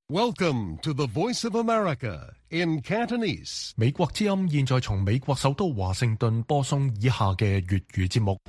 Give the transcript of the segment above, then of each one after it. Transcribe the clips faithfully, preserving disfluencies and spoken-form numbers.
Welcome to the Voice of America in Cantonese. 美國之音現在從美國首都華盛頓播送以下嘅粵語節目。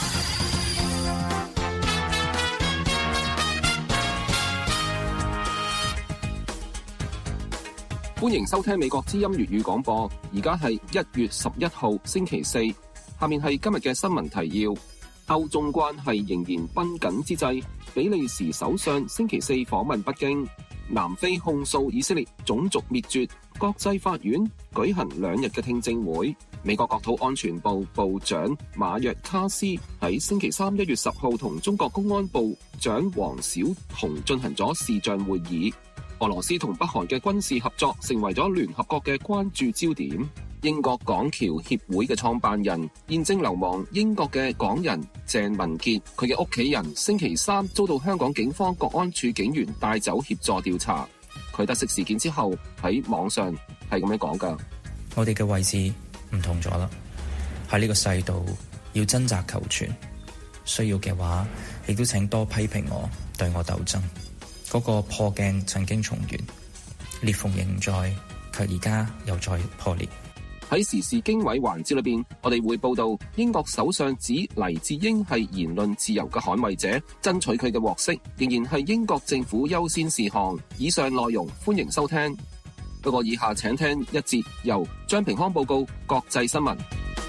歡迎收聽美國之音粵語廣播，而家係一月十一號星期四。下面係今日嘅新聞提要。歐中關係仍然繃緊之際，比利時首相星期四訪問北京。南非控訴以色列種族滅絕，國際法院舉行兩日嘅聽證會。美國國土安全部部長馬約卡斯喺星期三一月十號同中國公安部長王小洪進行咗視像會議。俄羅斯同北韓嘅軍事合作成為咗聯合國嘅關注焦點。英國港僑協會嘅創辦人、現正流亡英國嘅港人鄭文傑，佢嘅屋企人星期三遭到香港警方國安處警員帶走協助調查。佢得悉事件之後喺網上係咁樣講㗎： 我哋嘅位置唔同咗啦，喺呢個世道要掙扎求存，需要嘅話亦都請多批評我，對我鬥爭。嗰、那個破鏡曾經重圓，裂縫仍在，卻而家又再破裂。 喺時事經緯環節裏邊，我哋會報道英國首相指黎智英係言論自由嘅捍衛者，爭取佢嘅獲釋仍然係英國政府優先事項。以上內容歡迎收聽。不過以下請聽一節由張平康報告國際新聞。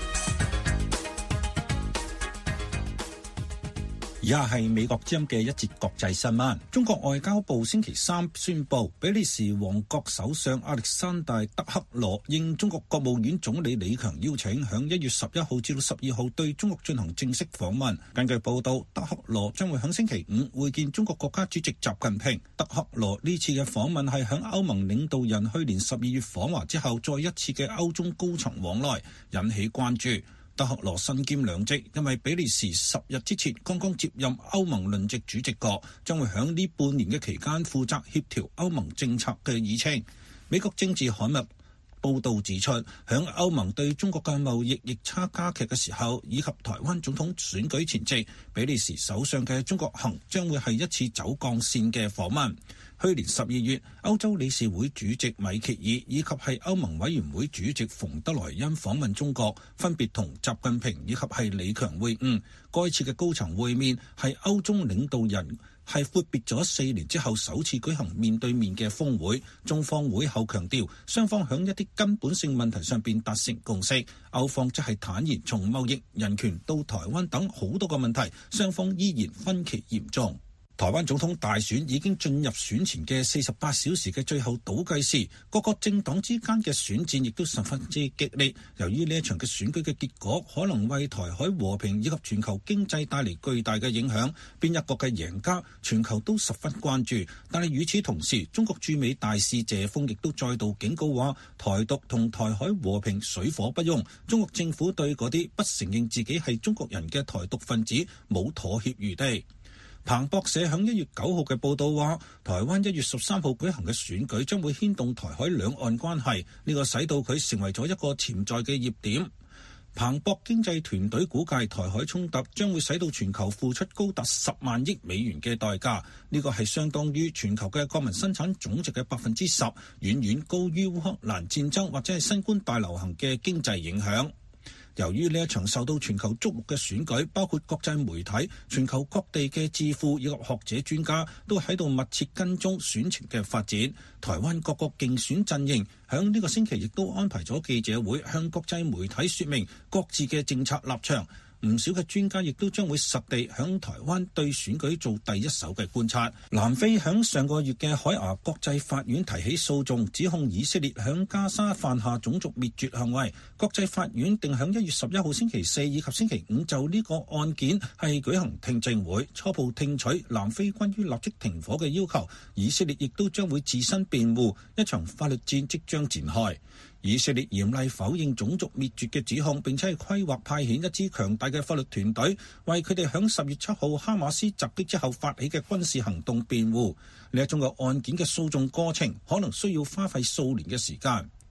而家係美國之音嘅一節國際新聞。中國外交部星期三宣布，比利時王國首相亞歷山大·德克羅應中國國務院總理李強邀請，響一月十一號至到十二號對中國進行正式訪問。根據報道，德克羅將會響星期五會見中國國家主席習近平。德克羅呢次嘅訪問係響歐盟領導人去年十二月訪華之後再一次嘅歐中高層往來，引起關注。德克羅身兼兩職，因為比利時十日之前剛剛接任歐盟輪值主席國，將會響呢半年嘅期間負責協調歐盟政策嘅議程。美國政治刊物報道指出，響歐盟對中國嘅貿易逆差加劇嘅時候，以及台灣總統選舉前夕，比利時首相嘅中國行將會係一次走鋼線嘅訪問。去年十二月，歐洲理事會主席米歇爾以及係歐盟委員會主席馮德萊恩訪問中國，分別同習近平以及係李強會晤。該次嘅高層會面係歐中領導人係闊別咗四年之後首次舉行面對面嘅峰會。中方會後強調，雙方響一啲根本性問題上邊達成共識。歐方則係坦言，從貿易、人權到台灣等好多個問題，雙方依然分歧嚴重。台灣總統大選已經進入選前嘅四十八小時嘅最後倒計時，各個政黨之間嘅選戰亦都十分之激烈。由於呢一場嘅選舉嘅結果可能為台海和平以及全球經濟帶嚟巨大嘅影響，邊一個嘅贏家，全球都十分關注。但係與此同時，中國駐美大使謝鋒亦都再度警告話，台獨同台海和平水火不容。中國政府對嗰啲不承認自己係中國人嘅台獨分子冇妥協餘地。彭博社響一月九號嘅報道話，台灣一月十三號舉行嘅選舉將會牽動台海兩岸關係，呢個使到佢成為咗一個潛在嘅熱點。彭博經濟團隊估計，台海衝突將會使到全球付出高達十萬億美元嘅代價，呢個係相當於全球嘅國民生產總值嘅百分之十，遠遠高於烏克蘭戰爭或者係新冠大流行嘅經濟影響。由於呢一場受到全球矚目嘅選舉，包括國際媒體、全球各地嘅智庫以及學者專家都喺度密切跟蹤選情嘅發展。台灣各個競選陣營響呢個星期亦都安排咗記者會，向國際媒體說明各自嘅政策立場。唔少嘅專家亦都將會實地響台灣對選舉做第一手嘅觀察。南非響上個月嘅海牙國際法院提起訴訟，指控以色列響加沙犯下種族滅絕行為。國際法院定響一月十一號星期四以及星期五就呢個案件係舉行聽證會，初步聽取南非關於立即停火嘅要求。以色列亦都將會自身辯護，一場法律戰即將展開。以色列嚴厲否認種族滅絕嘅指控，並且係規劃派遣一支強大嘅法律團隊，為佢哋響十月七號哈馬斯襲擊之後發起嘅軍事行動辯護。呢一種嘅案件嘅訴訟過程可能需要花費數年嘅時間。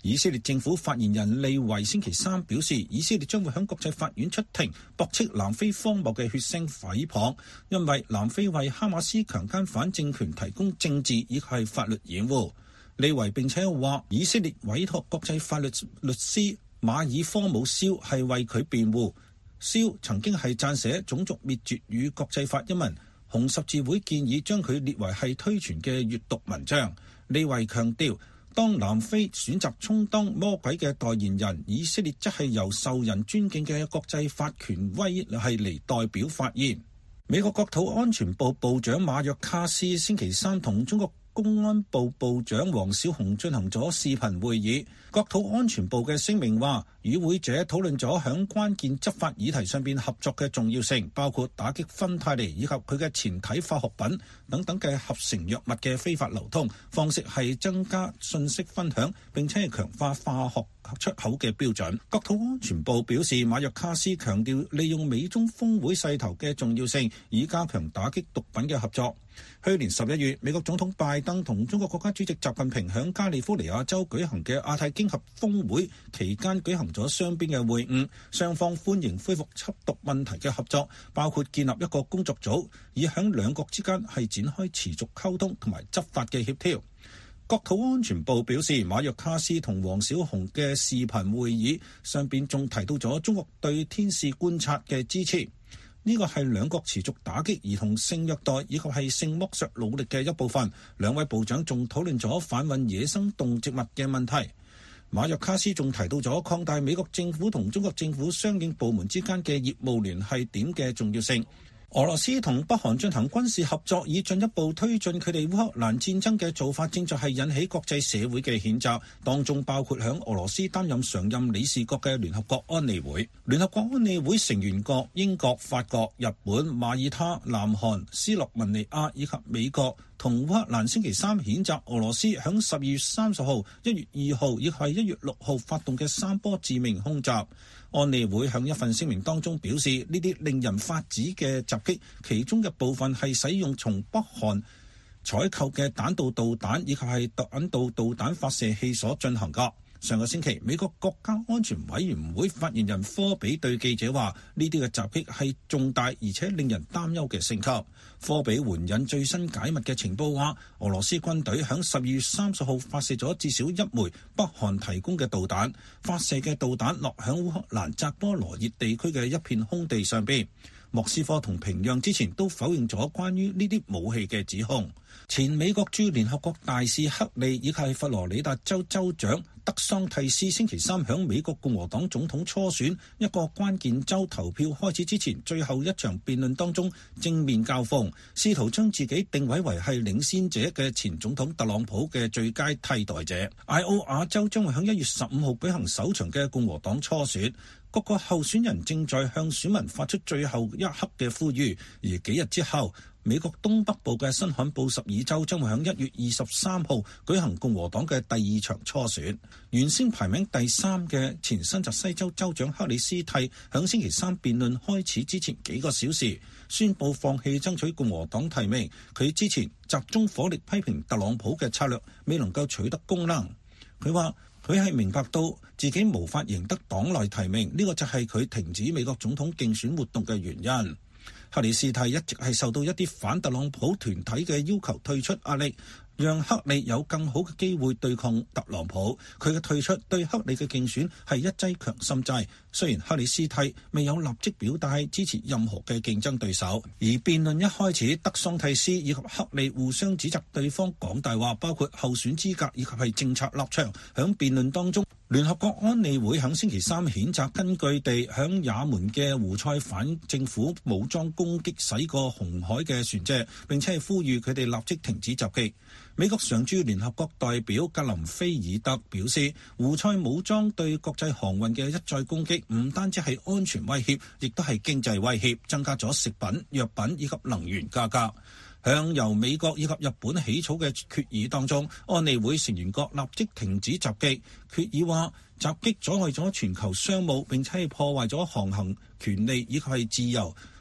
以色列政府發言人利維星期三表示，以色列將會向國際法院出庭，駁斥南非荒謬嘅血腥誹謗，因為南非為哈馬斯強姦犯政權提供政治以及係法律掩護。利維並且話，以色列委託國際法律律師馬爾科姆肖係為佢辯護。肖曾經係撰寫種族滅絕與國際法一文，紅十字會建議將佢列為係推傳嘅閱讀文章。利維強調，當南非選擇充當魔鬼嘅代言人，以色列則係由受人尊敬嘅國際法權威係嚟代表發言。美國國土安全部部長馬約卡斯星期三同中國公安部部長王小洪進行咗視頻會議。國土安全部嘅聲明話，與會者討論咗響關鍵執法議題上邊合作嘅重要性，包括打擊芬太尼以及佢嘅前體化學品等等嘅合成藥物嘅非法流通方式，係增加信息分享，並且係強化化學出口嘅標準。國土安全部表示，馬約卡斯強調利用美中峰會勢頭嘅重要性，以加強打擊毒品嘅合作。去年十一月，美國總統拜登同中國國家主席習近平響加利福尼亞州舉行嘅亞太經合峰會期間舉行咗雙邊嘅會晤，雙方歡迎恢復緝毒問題嘅合作，包括建立一個工作組，以響兩國之間係展開持續溝通同埋執法嘅協調。國土安全部表示，馬約卡斯同王小洪嘅視頻會議上邊仲提到咗中國對天使觀察嘅支持。呢個係兩國持續打擊兒童性虐待以及係性剝削努力嘅一部分。兩位部長仲討論咗販運野生動植物嘅問題。馬約卡斯仲提到咗擴大美國政府同中國政府相應部門之間嘅業務聯繫點嘅重要性。俄羅斯同北韓進行軍事合作，以進一步推進佢哋烏克蘭戰爭嘅做法，正在係引起國際社會嘅譴責，當中包括響俄羅斯擔任常任理事國嘅聯合國安理會。聯合國安理會成員國英國、法國、日本、馬耳他、南韓、斯洛文尼亞以及美國同烏克蘭星期三譴責俄羅斯響十二月三十號、一月二號以及係一月六號發動嘅三波致命空襲。安理會響一份聲明當中表示，呢啲令人髮指嘅襲擊，其中嘅部分係使用從北韓採購嘅彈道導彈以及係彈道導彈發射器所進行㗎。上個星期，美國國家安全委員會發言人科比對記者話，呢啲嘅襲擊係重大而且令人擔憂嘅升級。科比援引最新解密嘅情報話，俄羅斯軍隊響十二月三十號發射咗至少一枚北韓提供嘅導彈，發射嘅導彈落響烏克蘭扎波羅熱地區嘅一片空地上邊。莫斯科同平壤之前都否認咗關於呢啲武器嘅指控。前美國駐聯合國大使克利以及佛羅里達州州長德桑蒂斯星期三響美國共和黨總統初選一個關鍵州投票開始之前最後一場辯論當中正面交鋒，試圖將自己定位為係領先者嘅前總統特朗普嘅最佳替代者。艾奧瓦州將會響一月十五號舉行首場嘅共和黨初選，各個候選人正在向選民發出最後一刻嘅呼籲，而幾日之後，美國東北部嘅新罕布什爾州將會喺一月二十三號舉行共和黨嘅第二場初選。原先排名第三嘅前新澤西州州長克里斯蒂喺星期三辯論開始之前幾個小時宣布放棄爭取共和黨提名。佢之前集中火力批評特朗普嘅策略未能夠取得功能。佢話佢係明白到自己無法贏得黨內提名，呢個就係佢停止美國總統競選活動嘅原因。克里斯蒂一直係受到一啲反特朗普團體嘅要求退出壓力，讓克里有更好嘅機會對抗特朗普。佢嘅退出對克里嘅競選係一劑強心劑。雖然克里斯蒂未有立即表態支持任何嘅競爭對手，而辯論一開始，德桑蒂斯以及克里互相指責對方講大話，包括候選資格以及係政策立場。響辯論當中，聯合國安理會響星期三譴責根據地響也門嘅胡塞反政府武裝攻擊駛過紅海嘅船隻，並且係呼籲佢哋立即停止襲擊。美國常駐聯合國代表格林菲爾德表示，胡塞武裝對國際航運嘅一再攻擊唔單止係安全威脅，亦都係經濟威脅，增加咗食品、藥品以及能源價格。向由美國以及日本起草嘅決議當中，安理會成員國立即停止襲擊。決議話，襲擊阻礙咗全球商務，並且係破壞咗航行權利以及係自由。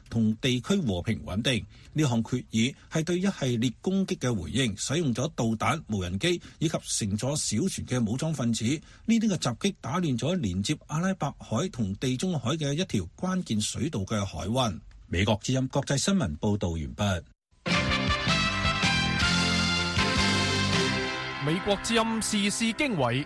同地區和平穩定。呢項決議係對一系列攻擊嘅回應，使用咗導彈、無人機以及乘坐小船嘅武裝分子。呢啲嘅襲擊打亂咗連接阿拉伯海同地中海嘅一條關鍵水道嘅海運。美國之音國際新聞報道完畢。 美國之音時事經緯，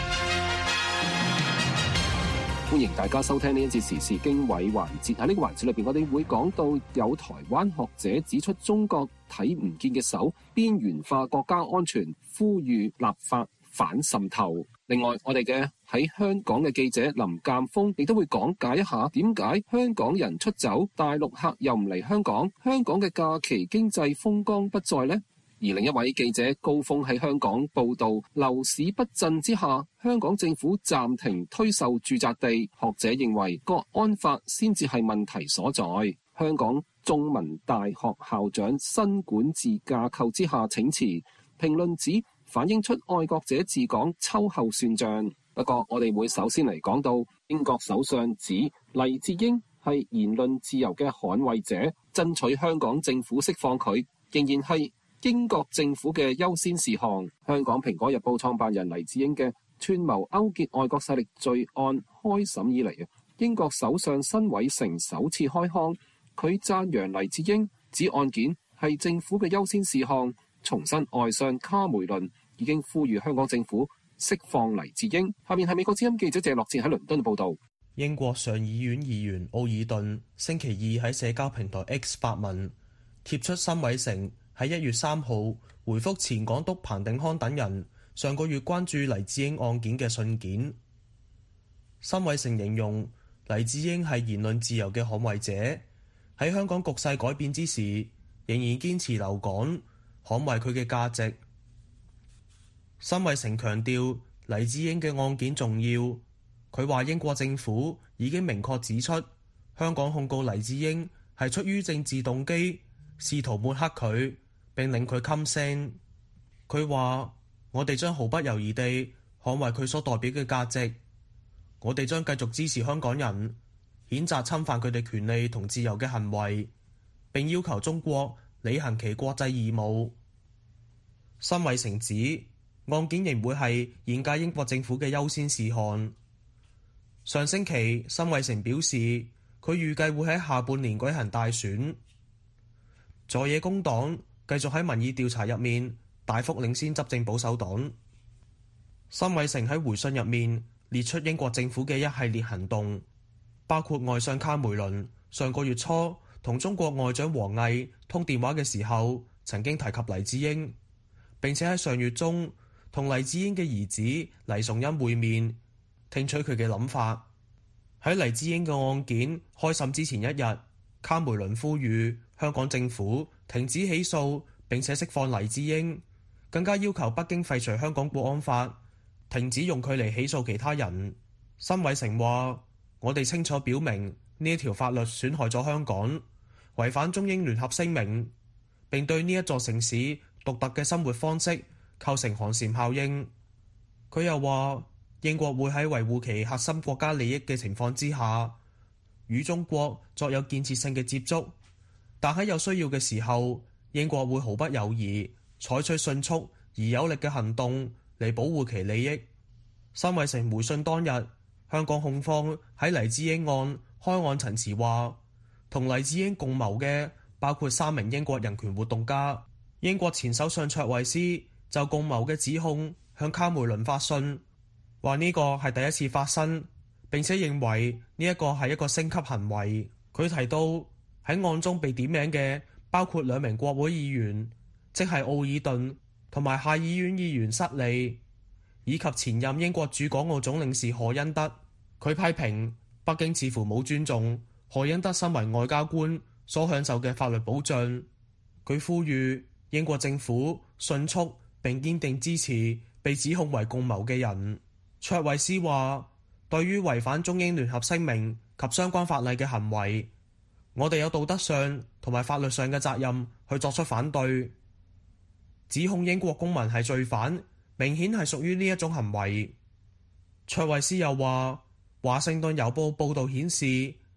歡迎大家收聽呢一節時事經緯環節。喺呢個環節裏邊，我哋會講到有台灣學者指出中國睇唔見嘅手邊緣化國家安全，呼籲立法反滲透。另外，我哋嘅喺香港嘅記者林鑑峰亦都會講解一下點解香港人出走，大陸客又唔嚟香港，香港嘅假期經濟風光不再呢？而另一位記者高峰喺香港報導，樓市不振之下，香港政府暫停推售住宅地。學者認為國安法先至係問題所在。香港中文大學校長新管治架構之下請辭，評論指反映出愛國者治港秋後算賬。不過，我哋會首先嚟講到英國首相指黎智英係言論自由嘅捍衛者，爭取香港政府釋放佢，仍然係英國政府嘅優先事項。香港蘋果日報創辦人黎智英嘅串謀勾結外國勢力罪案開審以嚟，英國首相辛偉誠首次開腔，佢讚揚黎智英，指案件係政府嘅優先事項，重申外相卡梅倫已經呼籲香港政府釋放黎智英。下面係美國之音記者謝樂志喺倫敦報道。 英國上議院議員奧爾頓星期二喺社交平台 X 發文，貼出辛偉誠喺一月三號回覆前港督彭定康等人上個月關注黎智英案件嘅信件。辛偉誠形容黎智英係言論自由嘅捍衛者，喺香港局勢改變之時，仍然堅持留港，捍衛佢嘅價值。辛偉誠強調黎智英嘅案件重要，佢話英國政府已經明確指出，香港控告黎智英係出於政治動機，試圖抹黑佢並令佢噤聲。佢話：我哋將毫不猶豫地捍衛佢所代表嘅價值，我哋將繼續支持香港人，譴責侵犯佢哋權利同自由嘅行為，並要求中國履行其國際義務。辛偉誠指案件仍會係現屆英國政府嘅優先事項。上星期，辛偉誠表示佢預計會喺下半年舉行大選。在野工黨繼續喺民意調查入面大幅領先執政保守黨。辛偉誠喺回信入面列出英國政府嘅一系列行動，包括外相卡梅倫上個月初同中國外長王毅通電話嘅時候曾經提及黎智英，並且喺上月中同黎智英嘅兒子黎崇恩會面，聽取佢嘅諗法。喺黎智英嘅案件開審之前一日，卡梅倫呼籲香港政府停止起訴並且釋放黎智英，更加要求北京廢除香港國安法，停止用佢嚟起訴其他人。辛偉誠話：我哋清楚表明呢一條法律損害咗香港，違反中英聯合聲明，並對呢一座城市獨特嘅生活方式構成寒蟬效應。佢又話：英國會喺維護其核心國家利益嘅情況之下，與中國作有建設性嘅接觸，但喺有需要嘅時候，英國會毫不猶豫採取迅速而有力嘅行動嚟保護其利益。辛偉誠回信當日，香港控方喺黎智英案開案陳詞話，同黎智英共謀嘅包括三名英國人權活動家。英國前首相卓慧思就共謀嘅指控向卡梅倫發信，話呢個係第一次發生，並且認為呢一個係一個升級行為。佢提到喺案中被點名嘅包括兩名國會議員，即係奧爾頓同埋下議院議員塞利，以及前任英國駐港澳總領事賀恩德。佢批評北京似乎冇尊重賀恩德身為外交官所享受嘅法律保障。佢呼籲英國政府迅速並堅定支持被指控為共謀嘅人。卓慧思話：對於違反中英聯合聲明及相關法例嘅行為，我哋有道德上同埋法律上嘅責任去作出反對。指控英國公民係罪犯，明顯係屬於呢一種行為。卓慧思又話：華盛頓郵報報導顯示，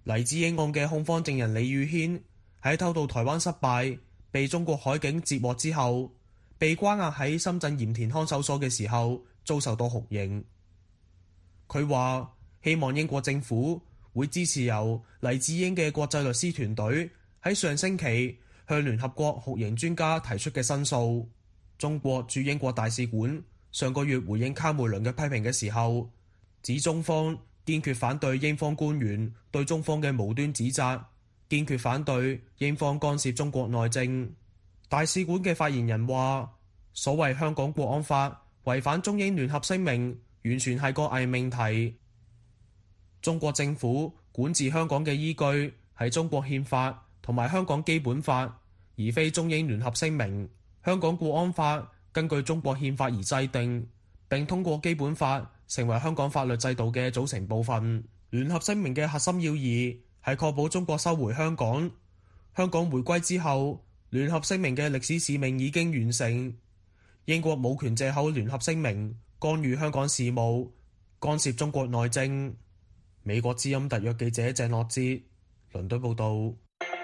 黎智英案嘅控方證人李宇軒喺偷渡台灣失敗，被中國海警截獲之後，被關押喺深圳鹽田看守所嘅時候，遭受到酷刑。佢話希望英國政府會支持由黎智英嘅國際律師團隊喺上星期向聯合國酷刑專家提出嘅申訴。中國駐英國大使館上個月回應卡梅倫嘅批評嘅時候，指中方堅決反對英方官員對中方嘅無端指責，堅決反對英方干涉中國內政。大使館嘅發言人話，所謂香港國安法違反中英聯合聲明，完全係個偽命題。中國政府管治香港嘅依據係中國憲法同埋香港基本法，而非中英聯合聲明。香港國安法根據中國憲法而制定，並通過基本法成為香港法律制度嘅組成部分。聯合聲明嘅核心要義係確保中國收回香港。香港回歸之後，聯合聲明嘅歷史使命已經完成。英國冇權藉口聯合聲明干預香港事務，干涉中國內政。美國之音特約記者鄭樂哲，倫敦報道。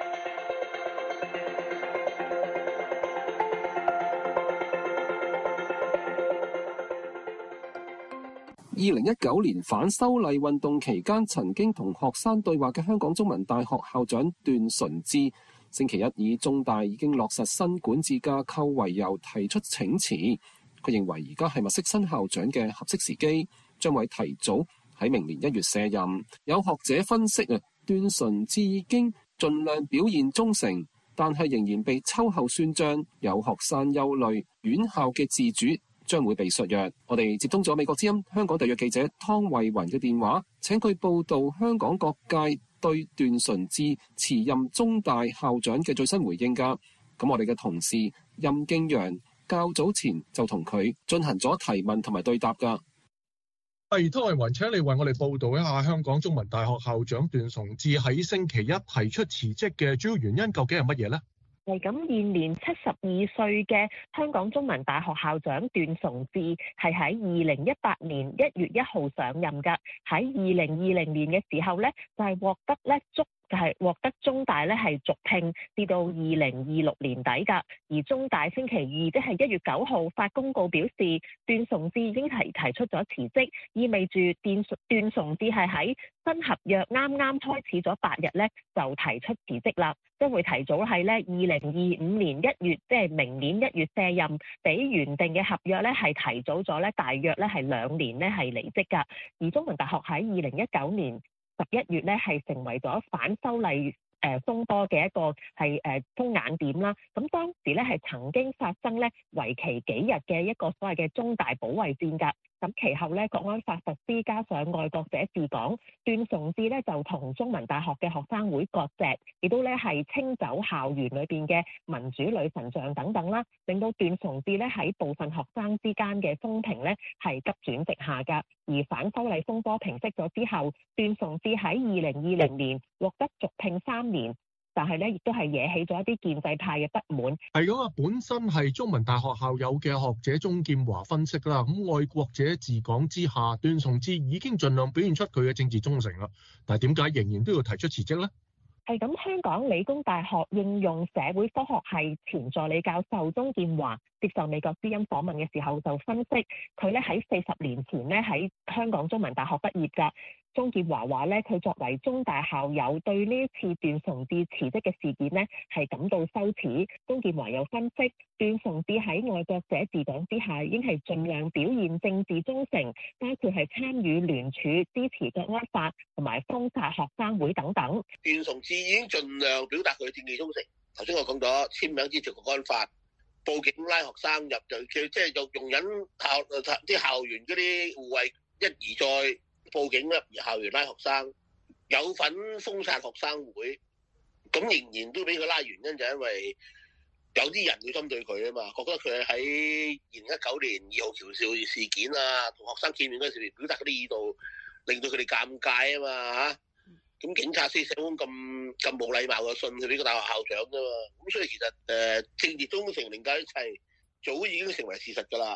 二零一九年反修例運動期間，曾經同學生對話嘅香港中文大學校長段純智，星期一以中大已經落實新管治架構為由提出請辭。佢認為而家係物色新校長嘅合適時機，將會提早喺明年一月卸任。有學者分析啊，段純智已經盡量表現忠誠，但係仍然被秋後算賬。有學生憂慮院校嘅自主將會被削弱。我哋接通咗美國之音香港特約記者湯慧雲嘅電話，請佢報道香港各界對段純智辭任中大校長嘅最新回應㗎。咁我哋嘅同事任敬陽較早前就同佢進行咗提問同埋對答㗎。 係，湯慧雲，請你為我哋報道一下香港中文大學校長段純智喺星期一提出辭職嘅主要原因究竟係乜嘢呢？ 係咁，現年七十二歲嘅香港中文大學校長段純智係喺二零一八年一月一號上任㗎。喺二零二零年嘅時候咧，就係、是、獲得咧足就係、是、獲得中大咧係續聘，至到二零二六年底㗎。而中大星期二即係一月九號發公告表示，段純智已經提提出咗辭職，意味住段段純智係喺新合約啱啱開始咗八日咧就提出辭職啦。將會提早係咧二零二五年一月，即係明年一月卸任，比原定嘅合約咧係提早咗咧大約咧係兩年咧係離職㗎。而中文大學喺二零一九年十一月咧係成為咗反修例誒風波嘅一個係誒風眼點啦。咁當時咧係曾經發生咧為期幾日嘅一個所謂嘅中大保衛戰㗎。咁其後咧，國安法實施，加上愛國者治港，段純智咧就同中文大學嘅學生會割席，亦都咧係清走校園裏邊嘅民主女神像等等啦，令到段純智咧喺部分學生之間嘅風評咧係急轉直下㗎。而反修例風波平息咗之後，段純智喺二零二零年獲得續聘三年。但係咧，亦都係惹起咗一啲建制派嘅不滿。 係咁啊，本身係中文大學校友嘅學者鍾劍華分析啦。咁愛國者治港之下，段純智已經盡量表現出佢嘅政治忠誠啦。但係點解仍然都要提出辭職呢？ 係咁，香港理工大學應用社會科學系前助理教授鍾劍華接受美國之音訪問嘅時候就分析，佢咧喺四十年前咧喺香港中文大學畢業㗎。鍾劍華話咧，佢作為中大校友，對呢一次段純智辭職嘅事件呢係感到羞恥。鍾劍華又分析，段純智喺愛國者治港之下，已經係盡量表現政治忠誠，包括係參與聯署、支持國安法同埋封殺學生會等等。 段純智已經盡量表達佢嘅政治忠誠。頭先我講咗簽名支持國安法，報警拉學生入就佢即係用用緊校啲校園嗰啲護衛，一而再。報警啦，而校園拉學生，有份封殺學生會，咁仍然都俾佢拉，原因就係因為有啲人會針對佢啊嘛，覺得佢喺二零一九年二號橋肇事件啊，同學生見面嗰時表達嗰啲意圖，令到佢哋尷尬啊嘛嚇。咁警察寫封咁咁冇禮貌嘅信去俾個大學校長啫嘛，咁所以其實誒、呃、政治忠誠凌駕一切，早已經成為事實㗎啦。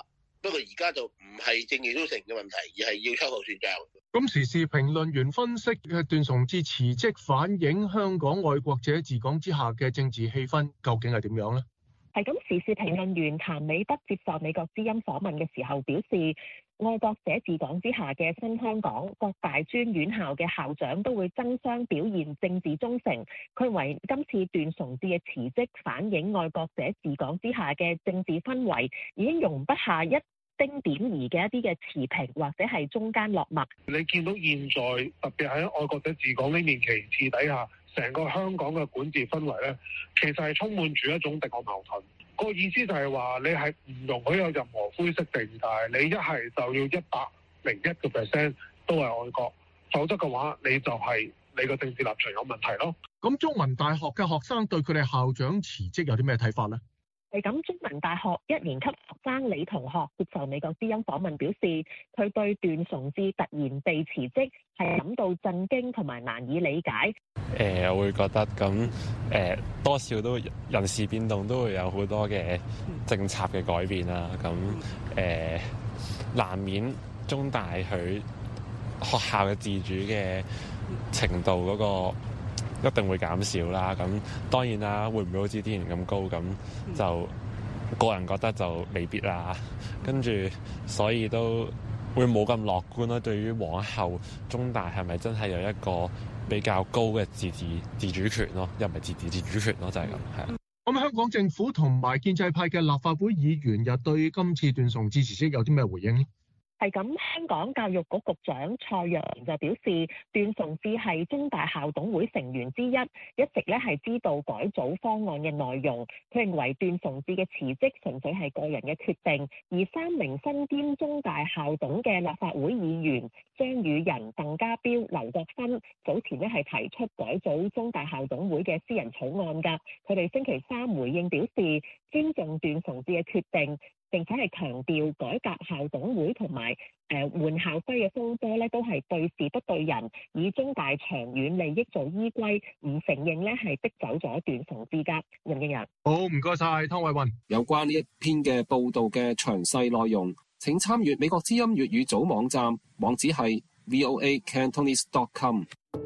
不過而家就唔係政治忠誠嘅問題，而係要秋後算賬。 咁時事評論員分析嘅段崇智辭職反映香港愛國者治港之下嘅政治氣氛究竟係點樣呢？ 係咁，時事評論員譚美德接受美國之音訪問嘅時候表示，愛國者治港之下嘅新香港，各大專院校嘅校長都會爭相表現政治忠誠。佢認為今次段崇智嘅辭職反映愛國者治港之下嘅政治氛圍已經容不下一丁點兒嘅一啲嘅持平或者係中間落墨。 你見到現在特別喺愛國者治港呢面旗幟底下，成個香港嘅管治氛圍咧，其實係充滿住一種敵我矛盾。個意思就係話你係唔容許有任何灰色地帶，你一係就要一百零一個 percent 都係愛國，否則嘅話你就係你個政治立場有問題咯。 咁中文大學嘅學生對佢哋校長辭職有啲咩睇法呢？ 係咁，中文大學一年級學生李同學接受美國之音訪問表示，佢對段崇智突然被辭職係感到震驚同埋難以理解。誒、 呃，我會覺得咁誒、呃，多少都人事變動都會有好多嘅政策嘅改變啦。咁誒、呃，難免中大佢學校嘅自主嘅程度嗰、那個一定會減少啦，咁當然啦，會唔會好似之前咁高？咁就個人覺得就未必啦。跟住所以都會冇咁樂觀啦。對於往後中大係咪真係有一個比較高嘅自治自主權咯？又唔係自治自主權咯？就係咁，係啊。 咁香港政府同埋建制派嘅立法會議員又對今次段崇智辭職有啲咩回應呢？ 係咁，香港教育局局長蔡若蓮就表示，段崇智係中大校董會成員之一，一直咧係知道改組方案嘅內容。佢認為段崇智嘅辭職純粹係個人嘅決定，而三名身兼中大校董嘅立法會議員張宇人、鄧家彪、劉國勳早前咧係提出改組中大校董會嘅私人草案㗎。佢哋星期三回應表示，尊重段崇智嘅決定。並且係強調改革校董會同埋誒換校徽嘅風波咧，都係對事不對人，以中大長遠利益做依歸，唔承認咧係逼走咗段崇智㗎。任敬揚， 好，唔該晒，湯偉雲。 有關呢一篇嘅報導嘅詳細內容，請參閱美國之音粵語組網站，網址係 v o a cantonese dot com。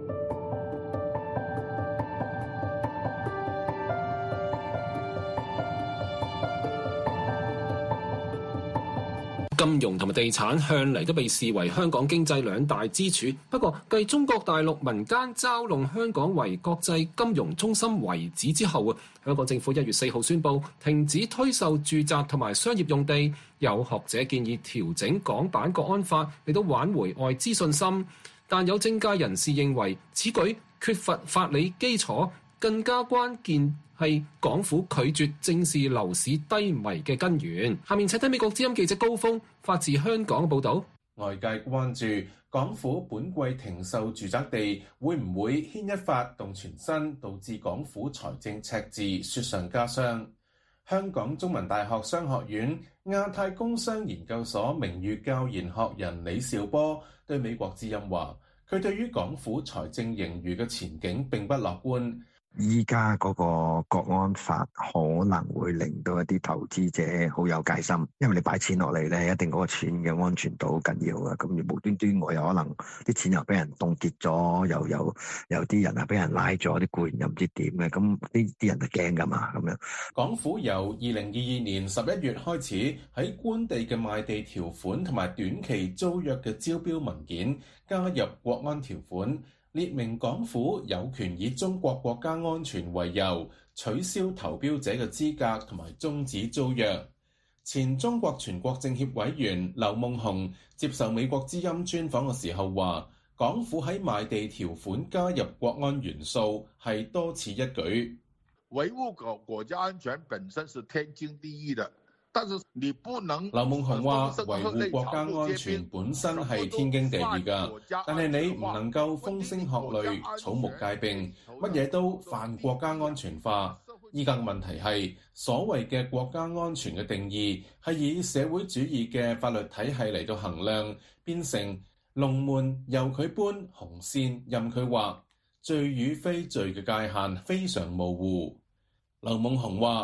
金融同埋地產向嚟都被視為香港經濟兩大支柱。不過，繼中國大陸民間嘲弄香港為國際金融中心遺址之後，香港政府一月四號宣布停止推售住宅同埋商業用地。有學者建議調整港版國安法嚟到挽回外資信心，但有政界人士認為此舉缺乏法理基礎，更加關鍵係港府拒絕正視樓市低迷嘅根源。下面請睇美國之音記者高峰發自香港嘅報導。 外界關注港府本季停售住宅地會唔會牽一髮動全身，導致港府財政赤字雪上加霜。香港中文大學商學院亞太工商研究所名譽教研學人李兆波對美國之音話，佢對於港府財政盈餘嘅前景並不樂觀。 依家嗰個國安法可能會令到一啲投資者好有戒心，因為你擺錢落嚟咧，一定嗰個錢嘅安全度好緊要啊！咁而無端端我有可能啲錢又俾人凍結咗，又有有啲人啊俾人拉咗，啲僱員又唔知點嘅，咁呢啲人就驚噶嘛咁樣。 港府由二零二二年十一月開始喺官地嘅賣地條款同埋短期租約嘅招標文件加入國安條款，列明港府有權以中國國家安全為由取消投標者嘅資格同埋終止租約。前中國全國政協委員劉夢熊接受美國之音專訪嘅時候話，港府喺賣地條款加入國安元素係多此一舉。 維護國國家安全本身是天經地義的。但是你不能， 劉夢熊話維護國家安全本身係天經地義㗎，但係你唔能夠風聲鶴唳、草木皆兵，乜嘢都泛國家安全化。依家問題係所謂嘅國家安全嘅定義係以社會主義嘅法律體系嚟到衡量，變成龍門由佢搬，紅線任佢畫，罪與非罪嘅界限非常模糊。劉夢熊話，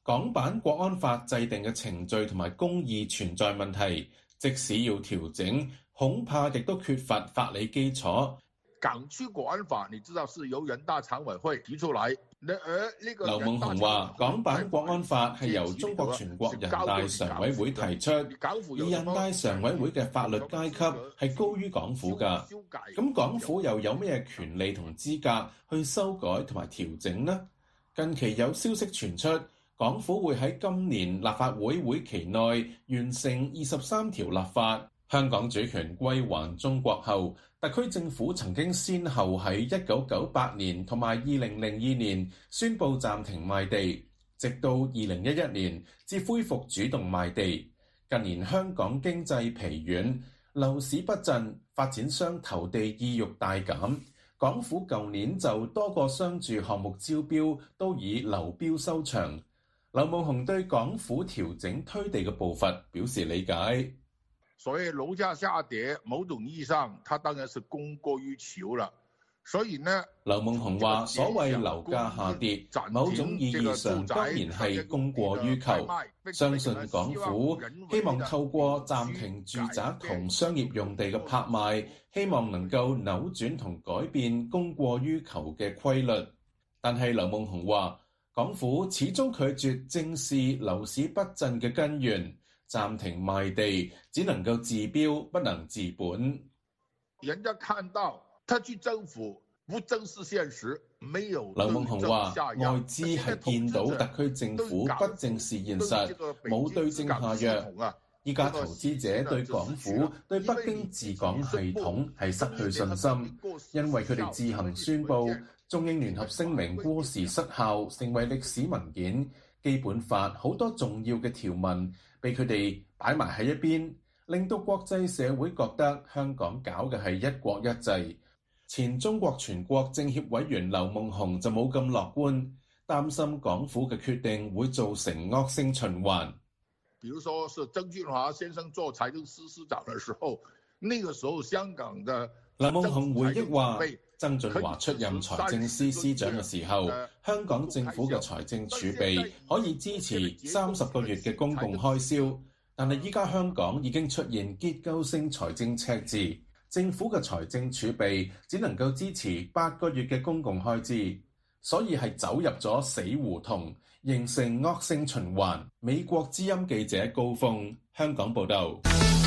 港版國安法制定嘅程序同埋公義存在問題，即使要調整，恐怕亦都缺乏法理基礎。 港區國安法，你知道是由人大常委會提出來，而呢個劉夢熊話：港版國安法係由中國全國人大常委會提出，而人大常委會嘅法律階級係高於港府㗎。咁港府又有咩權利同資格去修改同埋調整呢？近期有消息傳出，港府會喺今年立法會會期內完成二十三條立法，香港主權歸還中國後，特區政府曾經先後喺一九九八年同埋二零零二年宣布暫停賣地，直到二零一一年至恢復主動賣地。近年香港經濟疲軟，樓市不振，發展商投地意欲大減。港府舊年就多個商住項目招標都以流標收場。劉夢熊對港府調整推地嘅步伐表示理解。 所謂樓價下跌，某種意義上，它當然是供過於求了。所以呢， 劉夢熊話：所謂樓價下跌，某種意義上當然係供過於求。相信港府希望透過暫停住宅同商業用地嘅拍賣，希望能夠扭轉同改變供過於求嘅規律。但係劉夢熊話，港府始終拒絕正視樓市不振嘅根源。暫停賣地，只能夠治標，不能治本。 人家看到特區政府不正視現實，沒有。 劉夢熊話：外資係見到特區政府不正視現實，冇對症下藥。依家投資者對港府、對北京治港系統係失去信心，因為佢哋自行宣布中英聯合聲明過時失效，成為歷史文件。基本法好多重要嘅條文被佢哋擺埋喺一邊，令到國際社會覺得香港搞嘅係一國一制。前中國全國政協委員劉夢熊就冇咁樂觀，擔心港府嘅決定會造成惡性循環。 比如說是曾俊華先生做財政司司長嘅時候，那個時候香港的劉夢熊回憶話，曾俊華出任財政司司長嘅時候，香港政府嘅財政儲備可以支持三十個月嘅公共開銷，但係依家香港已經出現結構性財政赤字，政府嘅財政儲備只能夠支持八個月嘅公共開支，所以係走入咗死胡同，形成惡性循環。美國之音記者高峰，香港報導。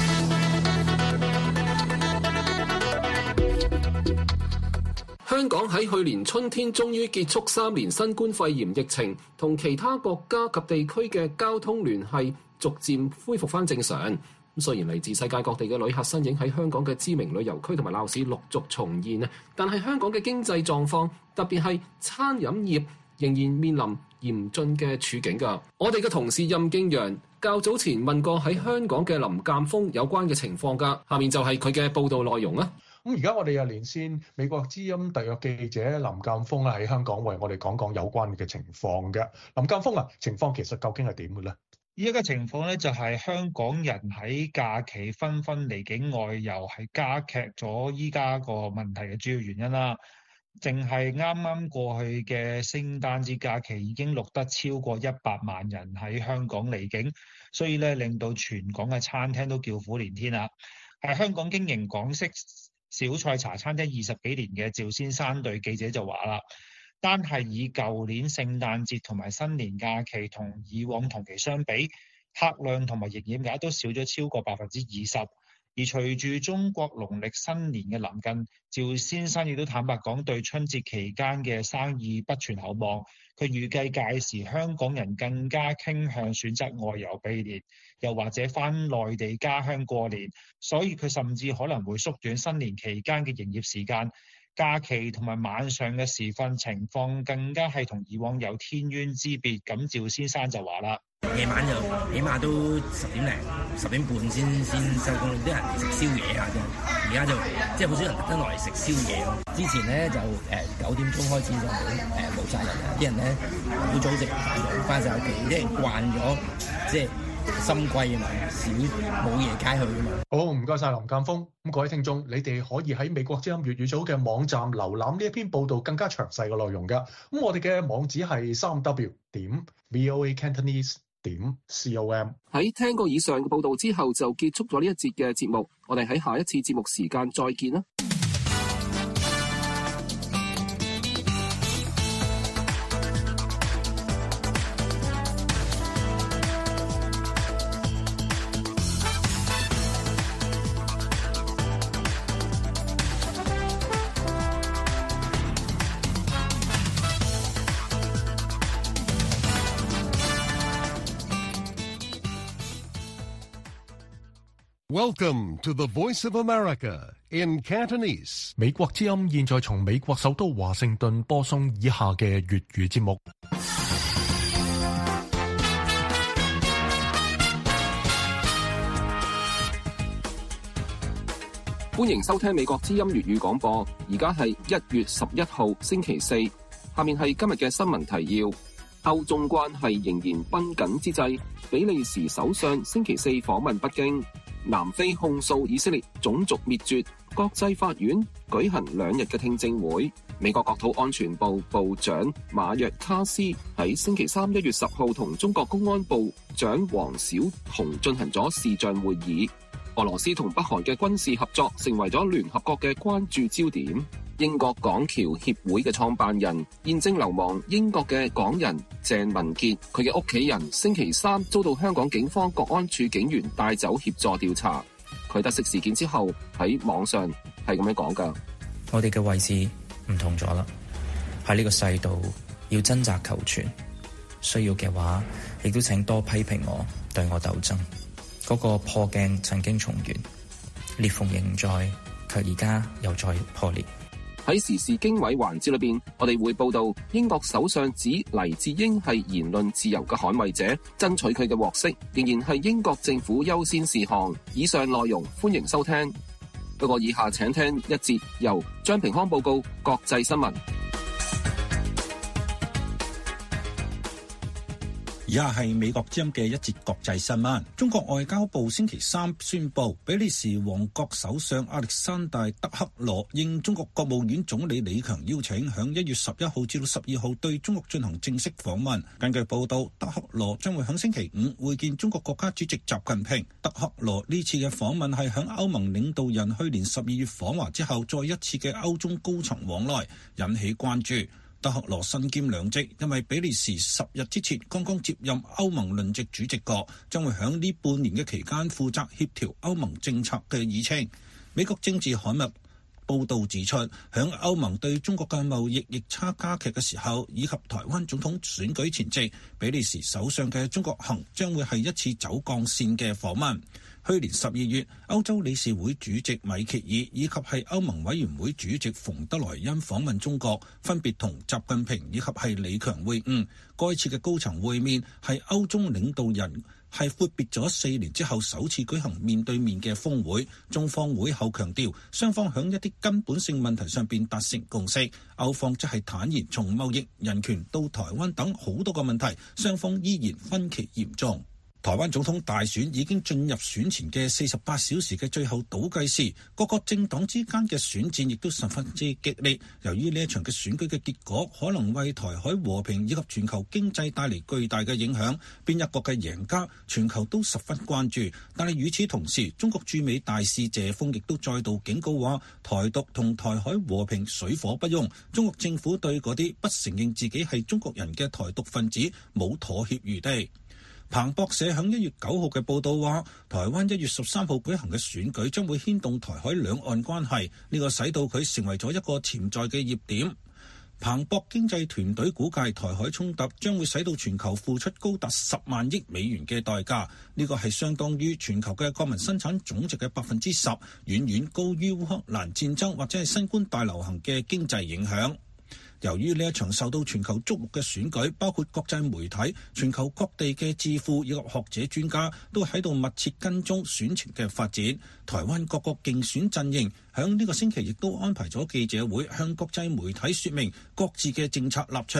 香港喺去年春天終於結束三年新冠肺炎疫情，同其他國家及地區嘅交通聯繫逐漸恢復翻正常。咁雖然嚟自世界各地嘅旅客身影喺香港嘅知名旅遊區同埋鬧市陸續重現啊，但係香港嘅經濟狀況，特別係餐飲業，仍然面臨嚴峻嘅處境㗎。我哋嘅同事任敬陽較早前問過喺香港嘅林鑑峰有關嘅情況㗎，下面就係佢嘅報道內容啊。 咁而家我哋又連線美國之音特約記者林鑑峰喺香港為我哋講講有關嘅情況嘅。林鑑峰啊，情況其實究竟係點嘅咧？ 依家嘅情況咧就係香港人喺假期紛紛離境外遊，係加劇咗依家個問題嘅主要原因啦。淨係啱啱過去嘅聖誕節假期已經錄得超過一百萬人喺香港離境，所以咧令到全港嘅餐廳都叫苦連天啦。係香港經營港式小菜茶餐廳二十幾年嘅趙先生對記者就話啦，單係以舊年聖誕節同埋新年假期同以往同期相比，客量同埋營業額都少咗超過百分之二十。而隨住中國農曆新年嘅臨近，趙先生亦都坦白講對春節期間嘅生意不存厚望。佢預計屆時香港人更加傾向選擇外遊避年，又或者返內地家鄉過年，所以佢甚至可能會縮短新年期間嘅營業時間。假期同埋晚上嘅時分情況更加係同以往有天淵之別。咁趙先生就話啦， 夜晚就起碼都十點零、十點半先先收工，啲人食宵夜啊，而家就即係好少人特登落嚟食宵夜咯。之前咧就誒九點鐘開始就冇誒冇責任，啲人咧好早食完飯就翻晒屋企，啲人慣咗即係心悸啊嘛，少冇夜街去啊嘛。 好，唔該晒林鑑峰。咁各位聽眾，你哋可以喺美國之音粵語組嘅網站瀏覽呢一篇報道更加詳細嘅內容㗎。咁我哋嘅網址係三 W 點 VOA Cantonese 點 com。 喺聽過以上嘅報道之後，就結束咗呢一節嘅節目。我哋喺下一次節目時間再見啦。 Welcome to the Voice of America in Cantonese. 美國之音現在從美國首都華盛頓播送以下嘅粵語節目。 歡迎收聽美國之音粵語廣播，而家係一月十一號星期四。下面係今日嘅新聞提要。歐中關係仍然繃緊之際，比利時首相星期四訪問北京。南非控訴以色列種族滅絕，國際法院舉行兩日嘅聽證會。美國國土安全部部長馬約卡斯喺星期三一月十號同中國公安部長王小洪進行咗視像會議。俄羅斯同北韓嘅軍事合作成為咗聯合國嘅關注焦點。英國港僑協會嘅創辦人、現正流亡英國嘅港人鄭文傑，佢嘅屋企人星期三遭到香港警方國安處警員帶走協助調查。佢得悉事件之後喺網上係咁樣講㗎： 我哋嘅位置唔同咗啦，喺呢個世道要掙扎求存，需要嘅話亦都請多批評我，對我鬥爭。嗰、那個破鏡曾經重圓，裂縫仍在，卻而家又再破裂。 喺時事經緯環節裏邊，我哋會報道英國首相指黎智英係言論自由嘅捍衛者，爭取佢嘅獲釋仍然係英國政府優先事項。以上內容歡迎收聽。不過以下請聽一節由張平康報告國際新聞。 以下係美國之音嘅一節國際新聞。中國外交部星期三宣布，比利時王國首相亞歷山大德克羅應中國國務院總理李強邀請，響一月十一號至到十二號對中國進行正式訪問。根據報道，德克羅將會響星期五會見中國國家主席習近平。德克羅呢次嘅訪問係響歐盟領導人去年十二月訪華之後再一次嘅歐中高層往來，引起關注。德克羅身兼兩職，因為比利時十日之前剛剛接任歐盟輪值主席國，將會響呢半年嘅期間負責協調歐盟政策嘅議程。美國政治刊物報道指出，響歐盟對中國嘅貿易逆差加劇嘅時候，以及台灣總統選舉前夕，比利時首相嘅中國行將會係一次走鋼線嘅訪問。去年十二月，歐洲理事會主席米歇爾以及係歐盟委員會主席馮德萊恩訪問中國，分別同習近平以及係李強會晤。該次嘅高層會面係歐中領導人係闊別咗四年之後首次舉行面對面嘅峰會。中方會後強調，雙方響一啲根本性問題上邊達成共識。歐方則係坦言，從貿易、人權到台灣等好多個問題，雙方依然分歧嚴重。台灣總統大選已經進入選前嘅四十八小時嘅最後倒計時，各個政黨之間嘅選戰亦都十分之激烈。由於呢一場嘅選舉嘅結果可能為台海和平以及全球經濟帶嚟巨大嘅影響，邊一國嘅贏家，全球都十分關注。但係與此同時，中國駐美大使謝鋒亦都再度警告話，台獨同台海和平水火不容。中國政府對嗰啲不承認自己係中國人嘅台獨分子冇妥協餘地。彭博社響一月九號嘅報道話，台灣一月十三號舉行嘅選舉將會牽動台海兩岸關係，呢個使到佢成為咗一個潛在嘅熱點。彭博經濟團隊估計，台海衝突將會使到全球付出高達十萬億美元嘅代價，呢個係相當於全球嘅國民生產總值嘅百分之十，遠遠高於烏克蘭戰爭或者係新冠大流行嘅經濟影響。由於呢一場受到全球矚目嘅選舉，包括國際媒體、全球各地嘅智庫以及學者專家都喺度密切跟蹤選情嘅發展。台灣各個競選陣營響呢個星期亦都安排咗記者會，向國際媒體說明各自嘅政策立場。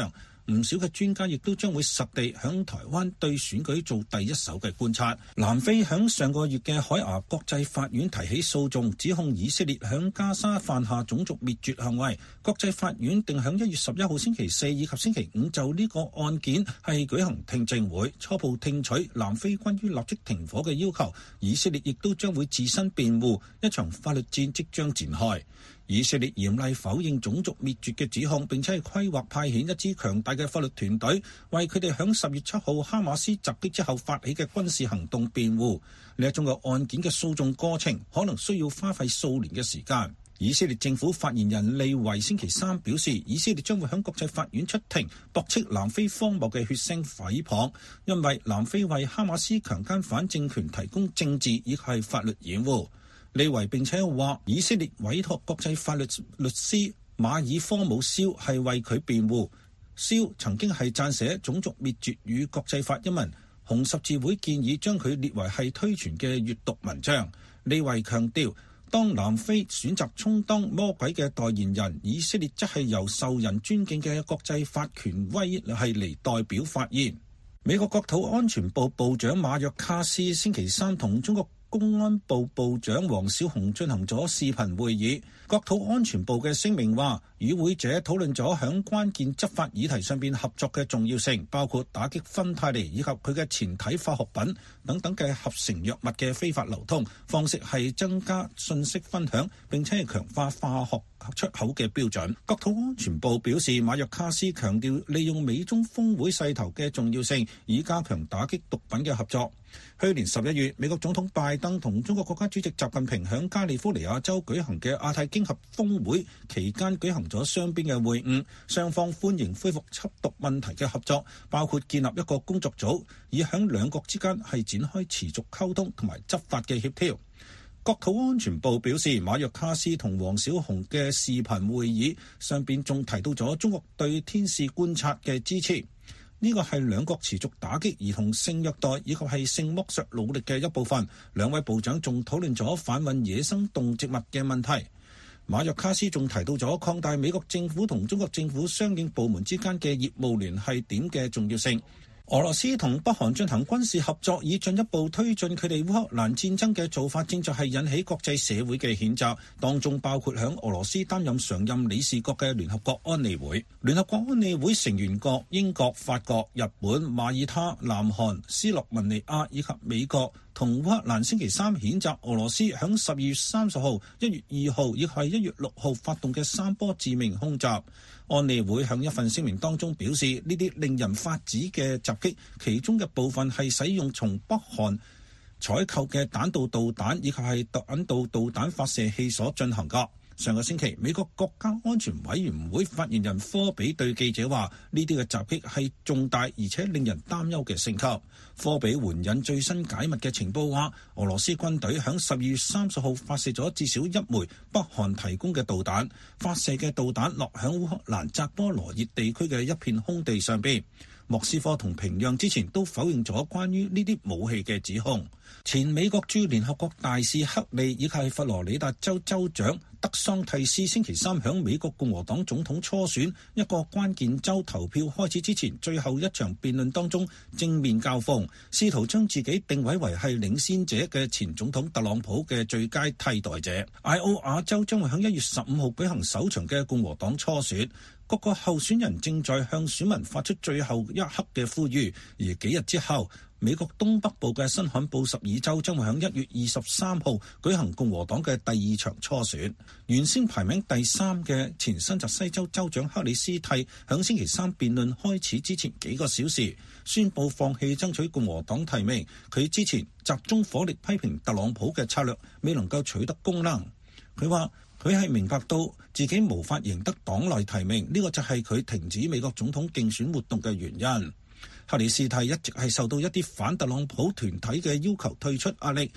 唔少嘅專家亦都將會實地響台灣對選舉做第一手嘅觀察。南非響上個月嘅海牙國際法院提起訴訟，指控以色列響加沙犯下種族滅絕行為。國際法院定響一月十一號星期四以及星期五就呢個案件係舉行聽證會，初步聽取南非關於立即停火嘅要求。以色列亦都將會自身辯護，一場法律戰即將展開。以色列嚴厲否認種族滅絕嘅指控，並且係規劃派遣一支強大嘅法律團隊，為佢哋響十月七號哈馬斯襲擊之後發起嘅軍事行動辯護。呢一種嘅案件嘅訴訟過程可能需要花費數年嘅時間。以色列政府發言人利維星期三表示，以色列將會響國際法院出庭，駁斥南非荒謬嘅血腥誹謗，因為南非為哈馬斯強姦犯政權提供政治亦係法律掩護。利維並且話，以色列委託國際法律律師馬爾科姆肖係為佢辯護。肖曾經係撰寫種族滅絕與國際法一文，紅十字會建議將佢列為係推傳嘅閱讀文章。利維強調，當南非選擇充當魔鬼嘅代言人，以色列則係由受人尊敬嘅國際法權威係嚟代表發言。美國國土安全部部長馬約卡斯星期三同中國公安部部長王小洪進行咗視頻會議。國土安全部嘅聲明話，與會者討論咗響關鍵執法議題上邊合作嘅重要性，包括打擊芬太尼以及佢嘅前體化學品等等嘅合成藥物嘅非法流通方式，係增加信息分享，並且係強化化學出口嘅標準。國土安全部表示，馬約卡斯強調利用美中峰會勢頭嘅重要性，以加強打擊毒品嘅合作。去年十一月，美國總統拜登同中國國家主席習近平響加利福尼亞州舉行嘅亞太經合峰會期間舉行咗雙邊嘅會晤，雙方歡迎恢復緝毒問題嘅合作，包括建立一個工作組，以響兩國之間係展開持續溝通同埋執法嘅協調。國土安全部表示，馬約卡斯同王小洪嘅視頻會議上邊仲提到咗中國對天使觀察嘅支持。呢個係兩國持續打擊兒童性虐待以及係性剝削努力嘅一部分。兩位部長仲討論咗販運野生動植物嘅問題。馬約卡斯仲提到咗擴大美國政府同中國政府相應部門之間嘅業務聯繫點嘅重要性。俄羅斯同北韓進行軍事合作，以進一步推進佢哋烏克蘭戰爭嘅做法，正在係引起國際社會嘅譴責，當中包括響俄羅斯擔任常任理事國嘅聯合國安理會。聯合國安理會成員國英國、法國、日本、馬耳他、南韓、斯洛文尼亞以及美國同烏克蘭星期三譴責俄羅斯響十二月三十號、一月二號以及係一月六號發動嘅三波致命空襲。安理會響一份聲明當中表示，呢啲令人髮指嘅襲擊，其中嘅部分係使用從北韓採購嘅彈道導彈以及係彈道導彈發射器所進行㗎。上個星期，美國國家安全委員會發言人科比對記者話：呢啲嘅襲擊係重大而且令人擔憂嘅升級。科比援引最新解密嘅情報話，俄羅斯軍隊響十二月三十號發射咗至少一枚北韓提供嘅導彈，發射嘅導彈落響烏克蘭扎波羅熱地區嘅一片空地上邊。莫斯科同平壤之前都否認咗關於呢啲武器嘅指控。前美國駐聯合國大使克利以及佛羅里達州州長德桑蒂斯星期三響美國共和黨總統初選一個關鍵州投票開始之前最後一場辯論當中正面交鋒，試圖將自己定位為係領先者嘅前總統特朗普嘅最佳替代者。艾奧瓦州將會響一月十五號舉行首場嘅共和黨初選。各個候選人正在向選民發出最後一刻嘅呼籲，而幾日之後，美國東北部嘅新罕布什爾州將會喺一月二十三號舉行共和黨嘅第二場初選。原先排名第三嘅前新澤西州州長克里斯蒂喺星期三辯論開始之前幾個小時宣布放棄爭取共和黨提名。佢之前集中火力批評特朗普嘅策略未能夠取得功能。佢話佢係明白到自己無法贏得黨內提名，呢個就係佢停止美國總統競選活動嘅原因。克里斯蒂一直係受到一啲反特朗普團體嘅要求退出壓力，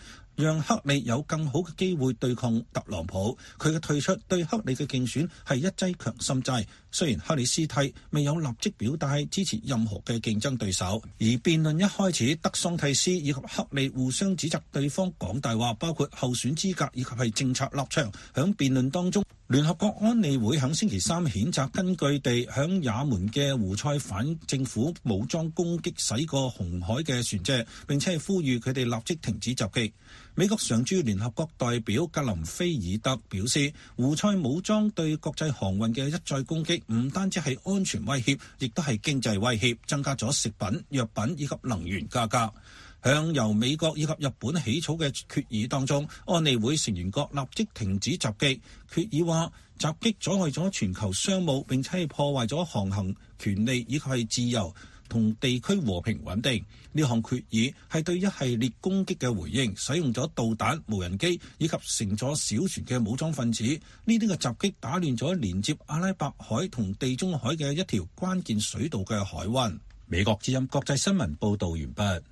讓克里有更好嘅機會對抗特朗普。佢嘅退出對克里嘅競選係一劑強心劑。雖然克里斯蒂未有立即表態支持任何嘅競爭對手，而辯論一開始，德桑蒂斯以及克里互相指責對方講大話，包括候選資格以及係政策立場。響辯論當中，聯合國安理會響星期三譴責根據地響也門嘅胡塞反政府武裝攻擊駛過紅海嘅船隻，並且係呼籲佢哋立即停止襲擊。美國常駐聯合國代表格林菲爾德表示，胡塞武裝對國際航運嘅一再攻擊唔單止係安全威脅，亦都係經濟威脅，增加咗食品、藥品以及能源價格。向由美國以及日本起草嘅決議當中，安理會成員國立即停止襲擊。決議話，襲擊阻礙咗全球商務，並且係破壞咗航行權利以及係自由同地區和平穩定。呢項決議係對一系列攻擊嘅回應，使用咗導彈、無人機以及乘坐小船嘅武裝分子。呢啲嘅襲擊打亂咗連接阿拉伯海同地中海嘅一條關鍵水道嘅海灣。美國之音國際新聞報導完畢。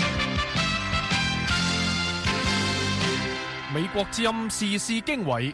美國之音時事經緯，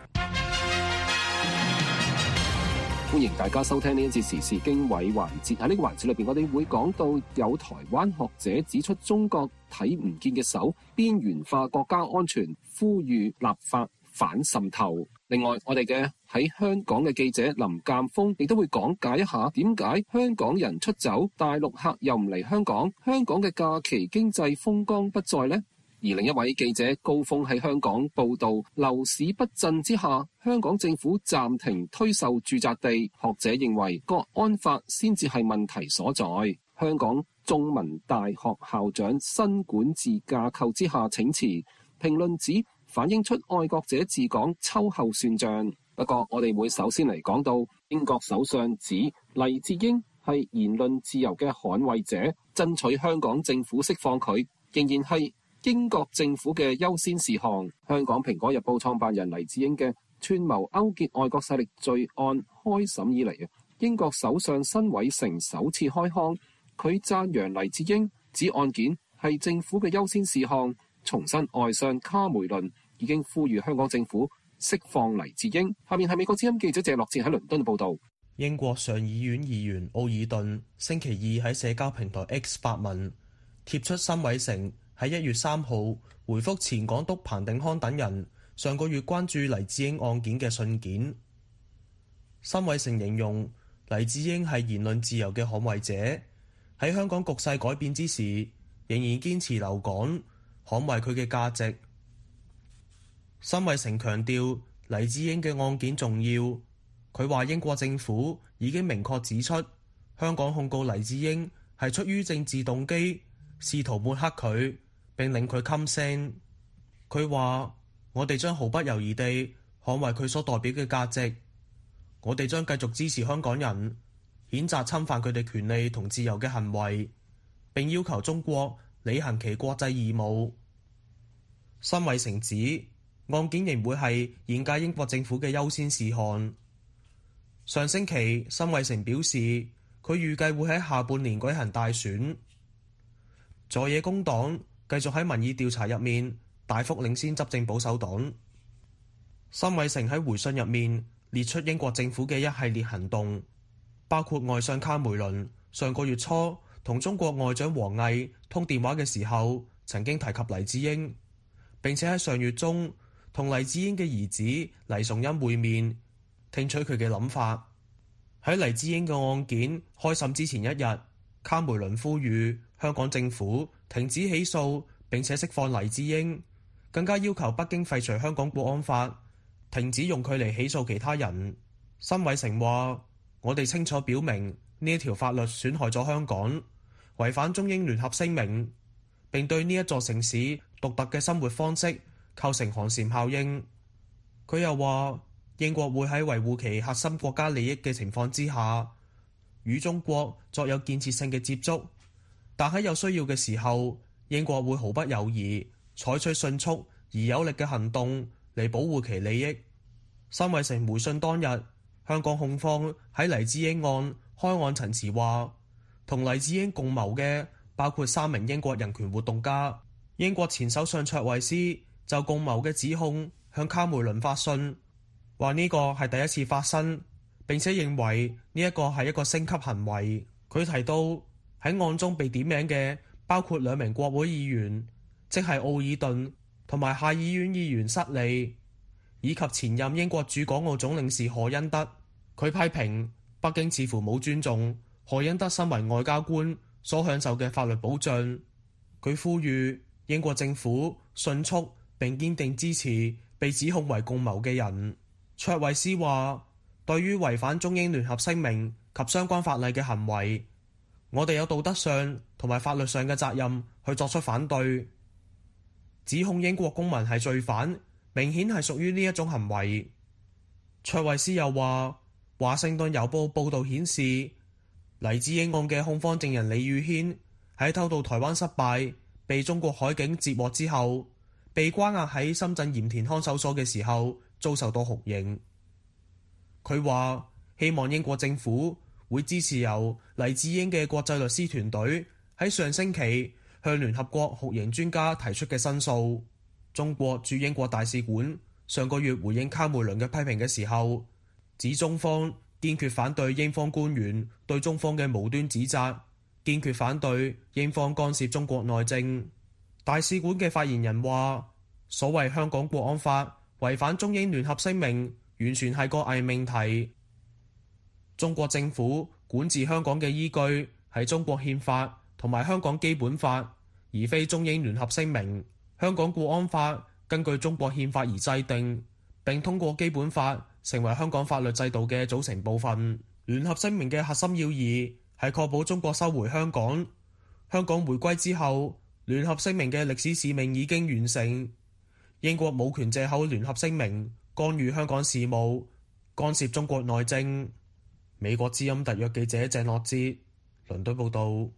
歡迎大家收聽呢一節時事經緯環節。喺呢個環節裏邊，我哋會講到有台灣學者指出中國睇唔見嘅手，邊緣化國家安全，呼籲立法反滲透。另外，我哋嘅喺香港嘅記者林鑑峰亦都會講解一下點解香港人出走，大陸客又唔嚟香港，香港嘅假期經濟風光不再呢？而另一位記者高峰喺香港報道，樓市不振之下，香港政府暫停推售住宅地。學者認為國安法先至係問題所在。香港中文大學校長新管治架構之下請辭，評論指反映出愛國者治港秋後算賬。不過我哋會首先嚟講到英國首相指黎智英係言論自由嘅捍衛者，爭取香港政府釋放佢仍然係英國政府嘅優先事項。香港蘋果日報創辦人黎智英嘅串謀勾結外國勢力罪案開審以嚟，英國首相辛偉誠首次開腔，佢讚揚黎智英，指案件係政府嘅優先事項，重申外相卡梅倫已經呼籲香港政府釋放黎智英。下面係美國之音記者謝樂志喺倫敦報道。 英國上議院議員奧爾頓星期二喺社交平台 X 發文，貼出辛偉誠喺一月三號回覆前港督彭定康等人上個月關注黎智英案件嘅信件。辛偉誠形容黎智英係言論自由嘅捍衛者，喺香港局勢改變之時，仍然堅持留港，捍衛佢嘅價值。辛偉誠強調黎智英嘅案件重要，佢話英國政府已經明確指出，香港控告黎智英係出於政治動機，試圖抹黑佢並令佢噤聲。佢話：我哋將毫不猶豫地捍衛佢所代表嘅價值，我哋將繼續支持香港人，譴責侵犯佢哋權利同自由嘅行為，並要求中國履行其國際義務。辛偉誠指案件仍會係現屆英國政府嘅優先事項。上星期，辛偉誠表示佢預計會喺下半年舉行大選。在野工黨繼續喺民意調查入面大幅領先執政保守黨。辛偉誠喺回信入面列出英國政府嘅一系列行動，包括外相卡梅倫上個月初同中國外長王毅通電話嘅時候曾經提及黎智英，並且喺上月中同黎智英嘅兒子黎崇恩會面，聽取佢嘅諗法。喺黎智英嘅案件開審之前一日，卡梅倫呼籲香港政府停止起訴並且釋放黎智英，更加要求北京廢除香港國安法，停止用佢嚟起訴其他人。辛偉誠話：我哋清楚表明呢一條法律損害咗香港，違反中英聯合聲明，並對呢一座城市獨特嘅生活方式構成寒蟬效應。佢又話：英國會喺維護其核心國家利益嘅情況之下，與中國作有建設性嘅接觸，但喺有需要嘅時候，英國會毫不猶豫採取迅速而有力嘅行動嚟保護其利益。辛偉誠回信當日，香港控方喺黎智英案開案陳詞話，同黎智英共謀嘅包括三名英國人權活動家，英國前首相卓慧思就共謀嘅指控向卡梅倫發信，話呢個係第一次發生，並且認為呢一個係一個升級行為。佢提到喺案中被點名嘅包括兩名國會議員，即係奧爾頓同埋下議院議員塞利，以及前任英國駐港澳總領事何恩德。佢批評北京似乎冇尊重何恩德身為外交官所享受嘅法律保障。佢呼籲英國政府迅速並堅定支持被指控為共謀嘅人。卓慧思話，對於違反中英聯合聲明及相關法例嘅行為，我哋有道德上同埋法律上嘅責任去作出反對。指控英國公民係罪犯，明顯係屬於呢一種行為。卓慧思又話，華盛頓郵報報導顯示，黎智英案嘅控方證人李宇軒喺偷渡台灣失敗，被中國海警截獲之後，被關押喺深圳鹽田看守所嘅時候，遭受到酷刑。佢話希望英國政府會支持由黎智英嘅國際律師團隊喺上星期向聯合國酷刑專家提出嘅申訴。中國駐英國大使館上個月回應卡梅倫嘅批評嘅時候，指中方堅決反對英方官員對中方嘅無端指責，堅決反對英方干涉中國內政。大使館嘅發言人話，所謂香港國安法違反中英聯合聲明，完全係個偽命題。中國政府管治香港嘅依據係中國憲法同埋香港基本法，而非中英聯合聲明。香港國安法根據中國憲法而制定，並通過基本法成為香港法律制度嘅組成部分。聯合聲明嘅核心要義係確保中國收回香港。香港回歸之後，聯合聲明嘅歷史使命已經完成。英國冇權藉口聯合聲明干預香港事務，干涉中國內政。美國之音特約記者鄭樂哲，倫敦報道。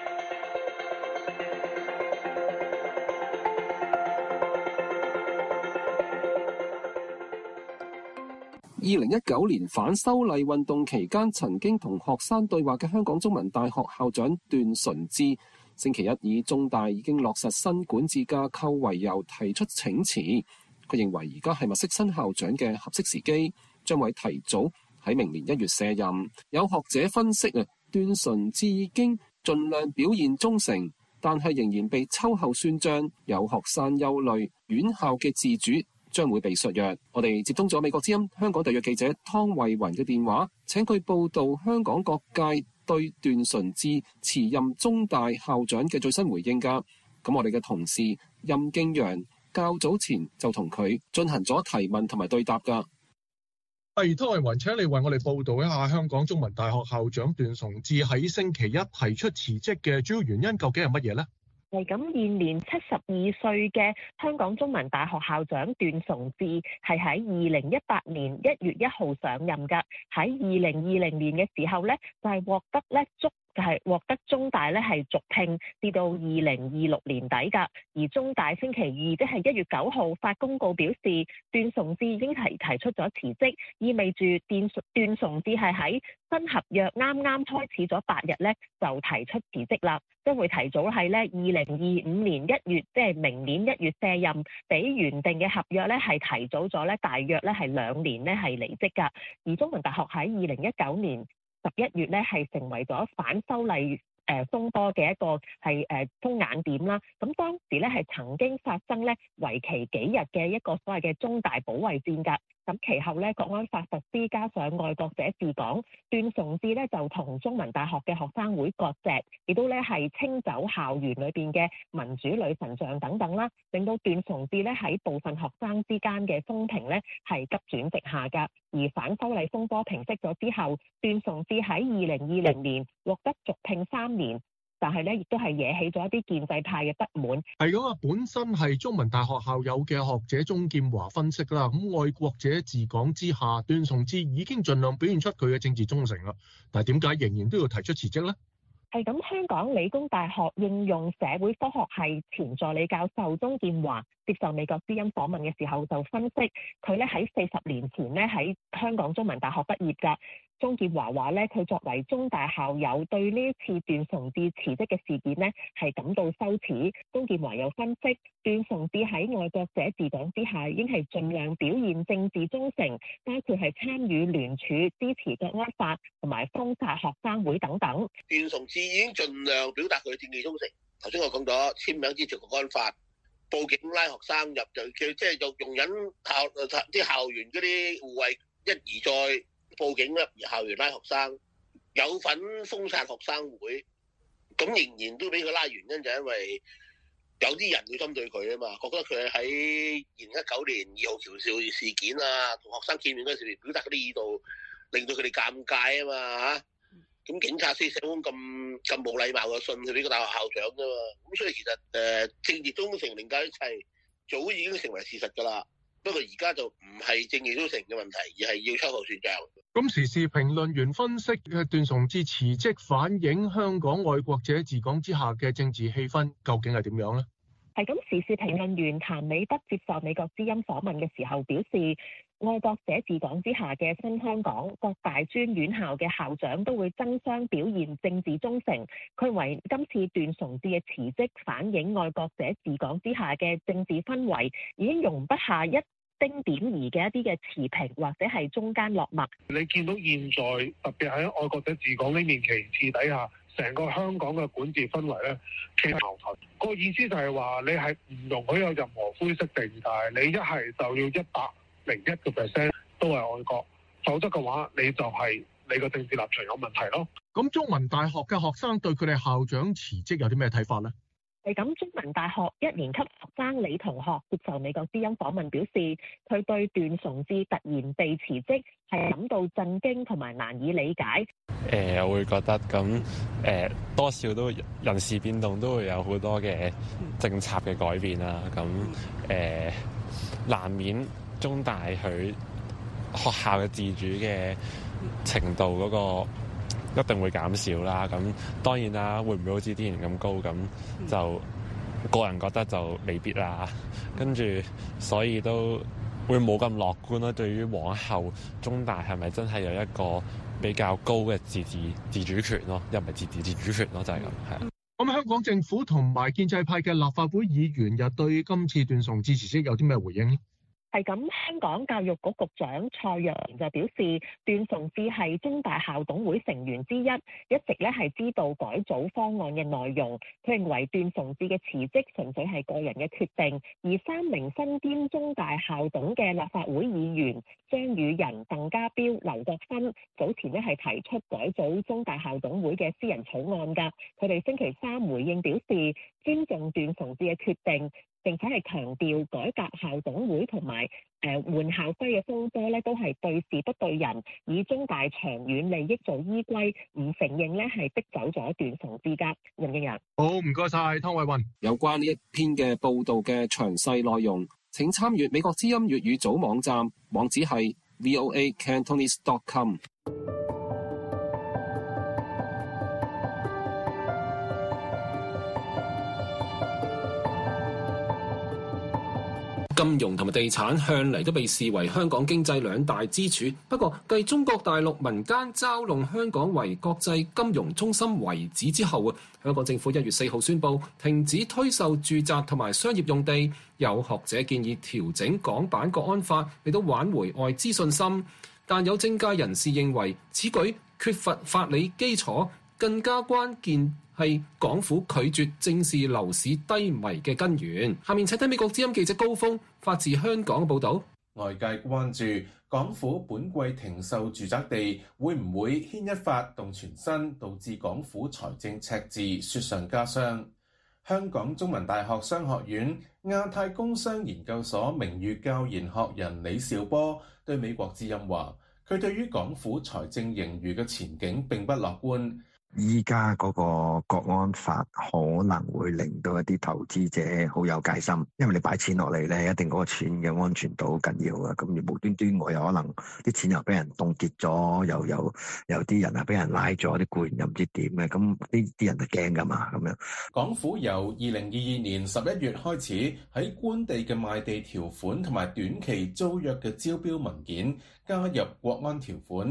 二零一九年反修例運動期間，曾經同學生對話嘅香港中文大學校長段純智，星期一以中大已經落實新管治架構為由提出請辭。佢認為而家係物色新校長嘅合適時機，將會提早喺明年一月卸任。有學者分析啊，段純智已經盡量表現忠誠，但係仍然被秋後算賬。有學生憂慮院校嘅自主將會被削弱。我哋接通咗美國之音香港特約記者湯慧雲嘅電話，請佢報道香港各界對段純智辭任中大校長嘅最新回應㗎。咁我哋嘅同事任敬陽較早前就同佢進行咗提問同埋對答㗎。 係，湯慧雲，請你為我哋報道一下香港中文大學校長段純智喺星期一提出辭職嘅主要原因究竟係乜嘢呢？ 係咁，現年七十二歲嘅香港中文大學校長段純智係喺二零一八年一月一號上任㗎。喺二零二零年嘅時候咧，就係、是、獲得咧足就係、是、獲得中大咧係續聘，至到二零二六年底㗎。而中大星期二即係一月九號發公告表示，段純智已經提提出咗辭職，意味住段段純智係喺新合約啱啱開始咗八日咧就提出辭職啦，將會提早係咧二零二五年一月，即係明年一月卸任，比原定嘅合約咧係提早咗咧大約咧係兩年咧係離職㗎。而中文大學喺二零一九年十一月咧係成為咗反修例誒風波嘅一個係誒風眼點啦。咁當時咧係曾經發生咧為期幾日嘅一個所謂嘅中大保衛戰㗎。咁其後咧，國安法實施，加上愛國者治港，段純智咧就同中文大學嘅學生會割席，亦都咧係清走校園裏邊嘅民主女神像等等啦，令到段純智咧喺部分學生之間嘅風評咧係急轉直下㗎。而反修例風波平息咗之後，段純智喺二零二零年獲得續聘三年。但係咧，亦都係惹起咗一啲建制派嘅不滿。 係咁啊，本身係中文大學校友嘅學者鍾劍華分析啦。咁愛國者治港之下，段純智已經盡量表現出佢嘅政治忠誠啦。但係點解仍然都要提出辭職呢？ 係咁，香港理工大學應用社會科學系前助理教授鍾劍華接受美國之音訪問嘅時候就分析，佢咧喺四十年前咧喺香港中文大學畢業㗎。 鍾劍華話咧，佢作為中大校友，對呢一次段崇智辭職嘅事件呢係感到羞恥。鍾劍華又分析，段崇智喺愛國者治港之下，已經係盡量表現政治忠誠，包括係參與聯署支持國安法同埋封殺學生會等等。 段崇智已經盡量表達佢嘅政治忠誠。頭先我講咗簽名支持國安法，報警拉學生入就叫即係用容忍校啲校園嗰啲護衛，一而再報警咧，校園拉學生，有份封殺學生會，咁仍然都俾佢拉，原因就係因為有啲人要針對佢啊嘛，覺得佢喺二零一九年二號橋肇事件啊，同學生見面嗰時表達嗰啲意圖，令到佢哋尷尬啊嘛嚇。咁警察寫封咁咁冇禮貌嘅信去俾個大學校長啫嘛，咁所以其實誒、呃、政治忠誠凌駕一切，早已經成為事實㗎啦。不過而家就唔係政治忠誠嘅問題，而係要秋後算賬。 咁時事評論員分析嘅段崇智辭職反映香港愛國者治港之下嘅政治氣氛究竟係點樣呢？ 係咁，時事評論員譚美德接受美國之音訪問嘅時候表示，愛國者治港之下嘅新香港，各大專院校嘅校長都會爭相表現政治忠誠。佢認為今次段崇智嘅辭職反映愛國者治港之下嘅政治氛圍已經容不下一丁點兒嘅一啲嘅持平或者係中間落墨。 你見到現在特別喺愛國者治港呢面旗幟底下，成個香港嘅管治氛圍咧，其實矛盾。個意思就係話你係唔容許有任何灰色地帶，你一係就要一百零一個 percent 都係愛國，否則嘅話你就係你個政治立場有問題咯。 咁中文大學嘅學生對佢哋校長辭職有啲咩睇法呢？ 係咁，中文大學一年級學生李同學接受美國之音訪問表示，佢對段崇智突然被辭職係感到震驚同埋難以理解。 誒、呃，我會覺得咁誒、呃，多少都人事變動都會有好多嘅政策嘅改變啦。咁誒、呃，難免中大佢學校嘅自主嘅程度嗰、那個一定會減少啦，咁當然啦，會唔會好似之前咁高？咁就個人覺得就未必啦。跟住所以都會冇咁樂觀啦。對於往後中大係咪真係有一個比較高嘅自治自主權咯？又唔係自治自主權咯？就係咁係。 咁香港政府同埋建制派嘅立法會議員又對今次段崇智辭職有啲咩回應？ 係咁，香港教育局局長蔡若蓮就表示，段崇智係中大校董會成員之一，一直咧係知道改組方案嘅內容。佢認為段崇智嘅辭職純粹係個人嘅決定，而三名身兼中大校董嘅立法會議員張宇人、鄧家彪、劉國勳早前咧係提出改組中大校董會嘅私人草案㗎。佢哋星期三回應表示，尊重段崇智嘅決定。並且係強調改革校董會同埋誒換校徽嘅風波咧，都係對事不對人，以中大長遠利益做依歸，唔承認咧係逼走咗段崇智㗎。任敬揚， 好，唔該晒湯偉雲。 有關呢一篇嘅報導嘅詳細內容，請參閱美國之音粵語組網站，網址係 v o a cantonese dot com。金融同埋地產向嚟都被視為香港經濟兩大支柱。不過，繼中國大陸民間嘲弄香港為國際金融中心遺址之後，香港政府一月四號宣布停止推售住宅同埋商業用地。有學者建議調整港版國安法嚟到挽回外資信心，但有政界人士認為此舉缺乏法理基礎，更加關鍵係港府拒絕正視樓市低迷嘅根源。下面請睇美國之音記者高峰發自香港嘅報導。 外界關注港府本季停售住宅地會唔會牽一髮動全身，導致港府財政赤字雪上加霜。香港中文大學商學院亞太工商研究所名譽教研學人李兆波對美國之音話，佢對於港府財政盈餘嘅前景並不樂觀。 依家嗰個國安法可能會令到一啲投資者好有戒心，因為你擺錢落嚟咧，一定嗰個錢嘅安全度好緊要啊！咁無端端我有可能啲錢又俾人凍結咗，又有有啲人啊俾人拉咗，啲僱員又唔知點嘅，咁呢啲人就驚噶嘛咁樣。 港府由二零二二年十一月開始喺官地嘅賣地條款同埋短期租約嘅招標文件加入國安條款。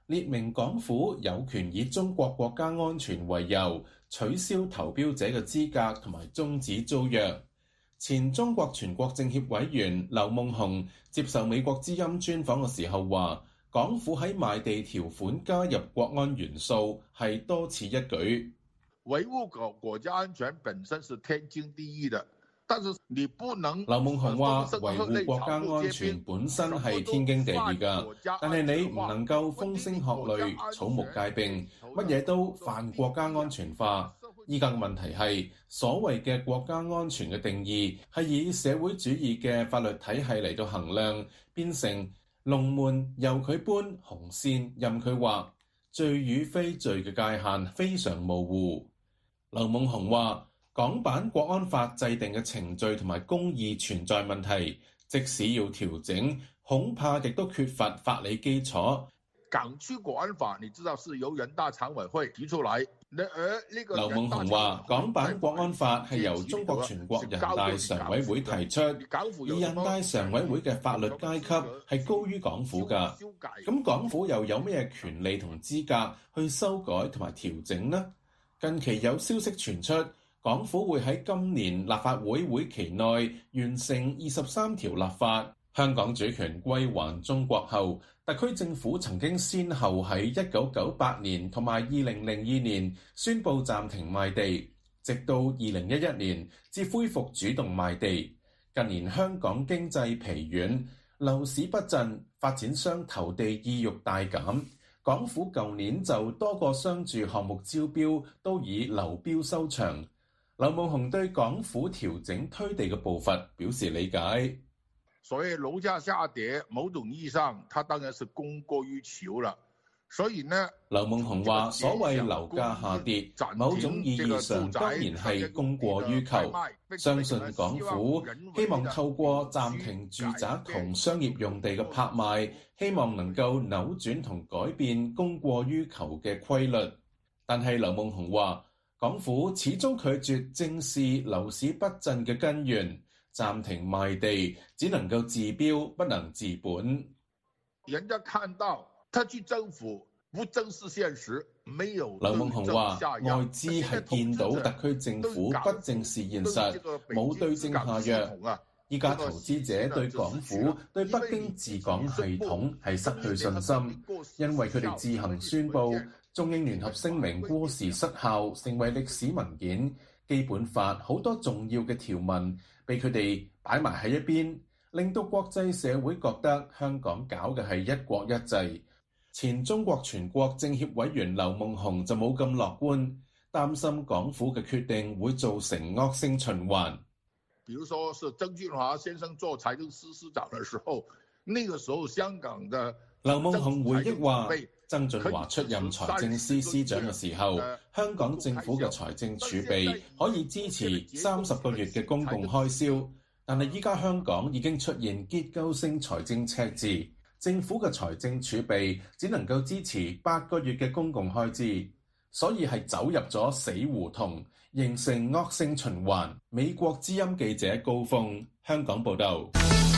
列明港府有權以中國國家安全為由取消投標者嘅資格同埋終止租約。前中國全國政協委員劉夢熊接受美國之音專訪嘅時候話，港府喺賣地條款加入國安元素係多此一舉。 維護國國家安全本身是天經地義的。但是你不能， 劉夢熊話維護國家安全本身係天經地義㗎，但係你唔能夠風聲鶴唳、草木皆兵，乜嘢都泛國家安全化。依家嘅問題係，所謂嘅國家安全嘅定義係以社會主義嘅法律體系嚟到衡量，變成龍門由佢搬，紅線任佢畫，罪與非罪嘅界限非常模糊。劉夢熊話，港版國安法制定嘅程序同埋公義存在問題，即使要調整，恐怕亦都缺乏法理基礎。 港區國安法，你知道是由人大常委會提出來，而呢個劉夢熊話，港版國安法係由中國全國人大常委會提出，而人大常委會嘅法律階級係高於港府㗎。咁港府又有咩權利同資格去修改同埋調整呢？近期有消息傳出，港府會喺今年立法會會期內完成二十三條立法，香港主權歸還中國後，特區政府曾經先後喺一九九八年同埋二零零二年宣布暫停賣地，直到二零一一年至恢復主動賣地。近年香港經濟疲軟，樓市不振，發展商投地意欲大減。港府舊年就多個商住項目招標都以流標收場。劉夢熊對港府調整推地嘅步伐表示理解。 所謂樓價下跌，某種意義上，它當然是供過於求了。所以呢， 劉夢熊話：所謂樓價下跌，某種意義上當然係供過於求。相信港府希望透過暫停住宅同商業用地嘅拍賣，希望能夠扭轉同改變供過於求嘅規律。但係劉夢熊話，港府始終拒絕正視樓市不振嘅根源，暫停賣地只能夠治標，不能治本。 人家看到特區政府不正視現實，沒有。 劉夢熊話：外資係見到特區政府不正視現實，冇對症下藥。依家投資者對港府、對北京治港系統係失去信心，因為佢哋自行宣布中英聯合聲明過時失效，成為歷史文件。基本法好多重要嘅條文被佢哋擺埋喺一邊，令到國際社會覺得香港搞嘅係一國一制。前中國全國政協委員劉夢熊就冇咁樂觀，擔心港府嘅決定會造成惡性循環。 比如說是曾俊華先生做財政司司長的時候，那個時候香港的劉夢熊回憶話，曾俊華出任財政司司長嘅時候，香港政府嘅財政儲備可以支持三十個月嘅公共開銷，但係依家香港已經出現結構性財政赤字，政府嘅財政儲備只能夠支持八個月嘅公共開支，所以係走入咗死胡同，形成惡性循環。美國之音記者高峰，香港報道。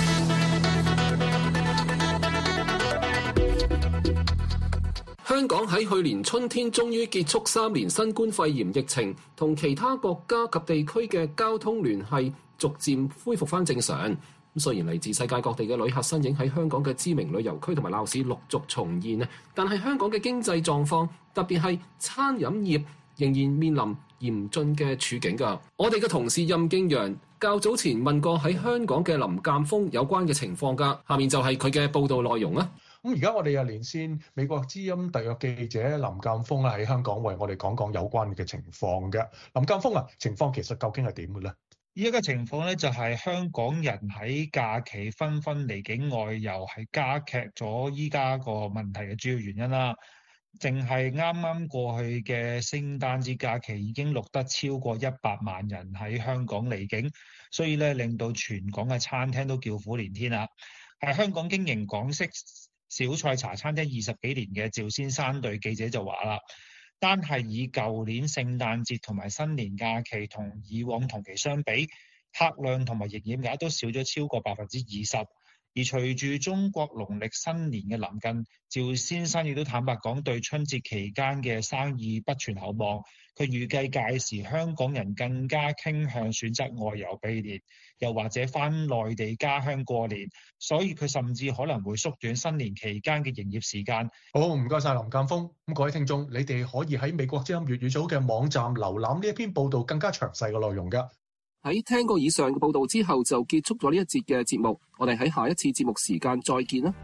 香港喺去年春天終於結束三年新冠肺炎疫情，同其他國家及地區嘅交通聯繫逐漸恢復翻正常。咁雖然嚟自世界各地嘅旅客身影喺香港嘅知名旅遊區同埋鬧市陸續重現啊，但係香港嘅經濟狀況，特別係餐飲業，仍然面臨嚴峻嘅處境㗎。我哋嘅同事任敬陽較早前問過喺香港嘅林鑑峰有關嘅情況㗎，下面就係佢嘅報道內容啦。 咁而家我哋又連線美國之音特約記者林鑑峰喺香港為我哋講講有關嘅情況嘅。林鑑峰啊，情況其實究竟係點嘅咧？ 依家嘅情況咧就係香港人喺假期紛紛離境外遊，係加劇咗依家個問題嘅主要原因啦。淨係啱啱過去嘅聖誕節假期已經錄得超過一百萬人喺香港離境，所以咧令到全港嘅餐廳都叫苦連天啦。係香港經營港式小菜茶餐廳二十幾年嘅趙先生對記者就話啦，單係以舊年聖誕節同埋新年假期同以往同期相比，客量同埋營業額都少咗超過百分之二十。 而隨住中國農曆新年嘅臨近，趙先生亦都坦白講對春節期間嘅生意不存厚望。佢預計屆時香港人更加傾向選擇外遊避年，又或者返內地家鄉過年，所以佢甚至可能會縮短新年期間嘅營業時間。 好，唔該晒林鑑峰。咁各位聽眾，你哋可以喺美國之音粵語組嘅網站瀏覽呢一篇報道更加詳細嘅內容㗎。 喺聽過以上嘅報道之後，就結束咗呢一節嘅節目。我哋喺下一次節目時間再見啦。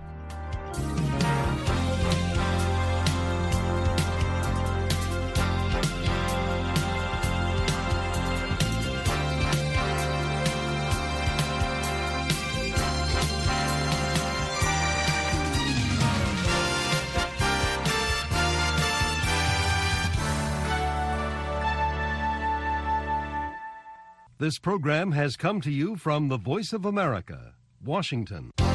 This program has come to you from the Voice of America, Washington.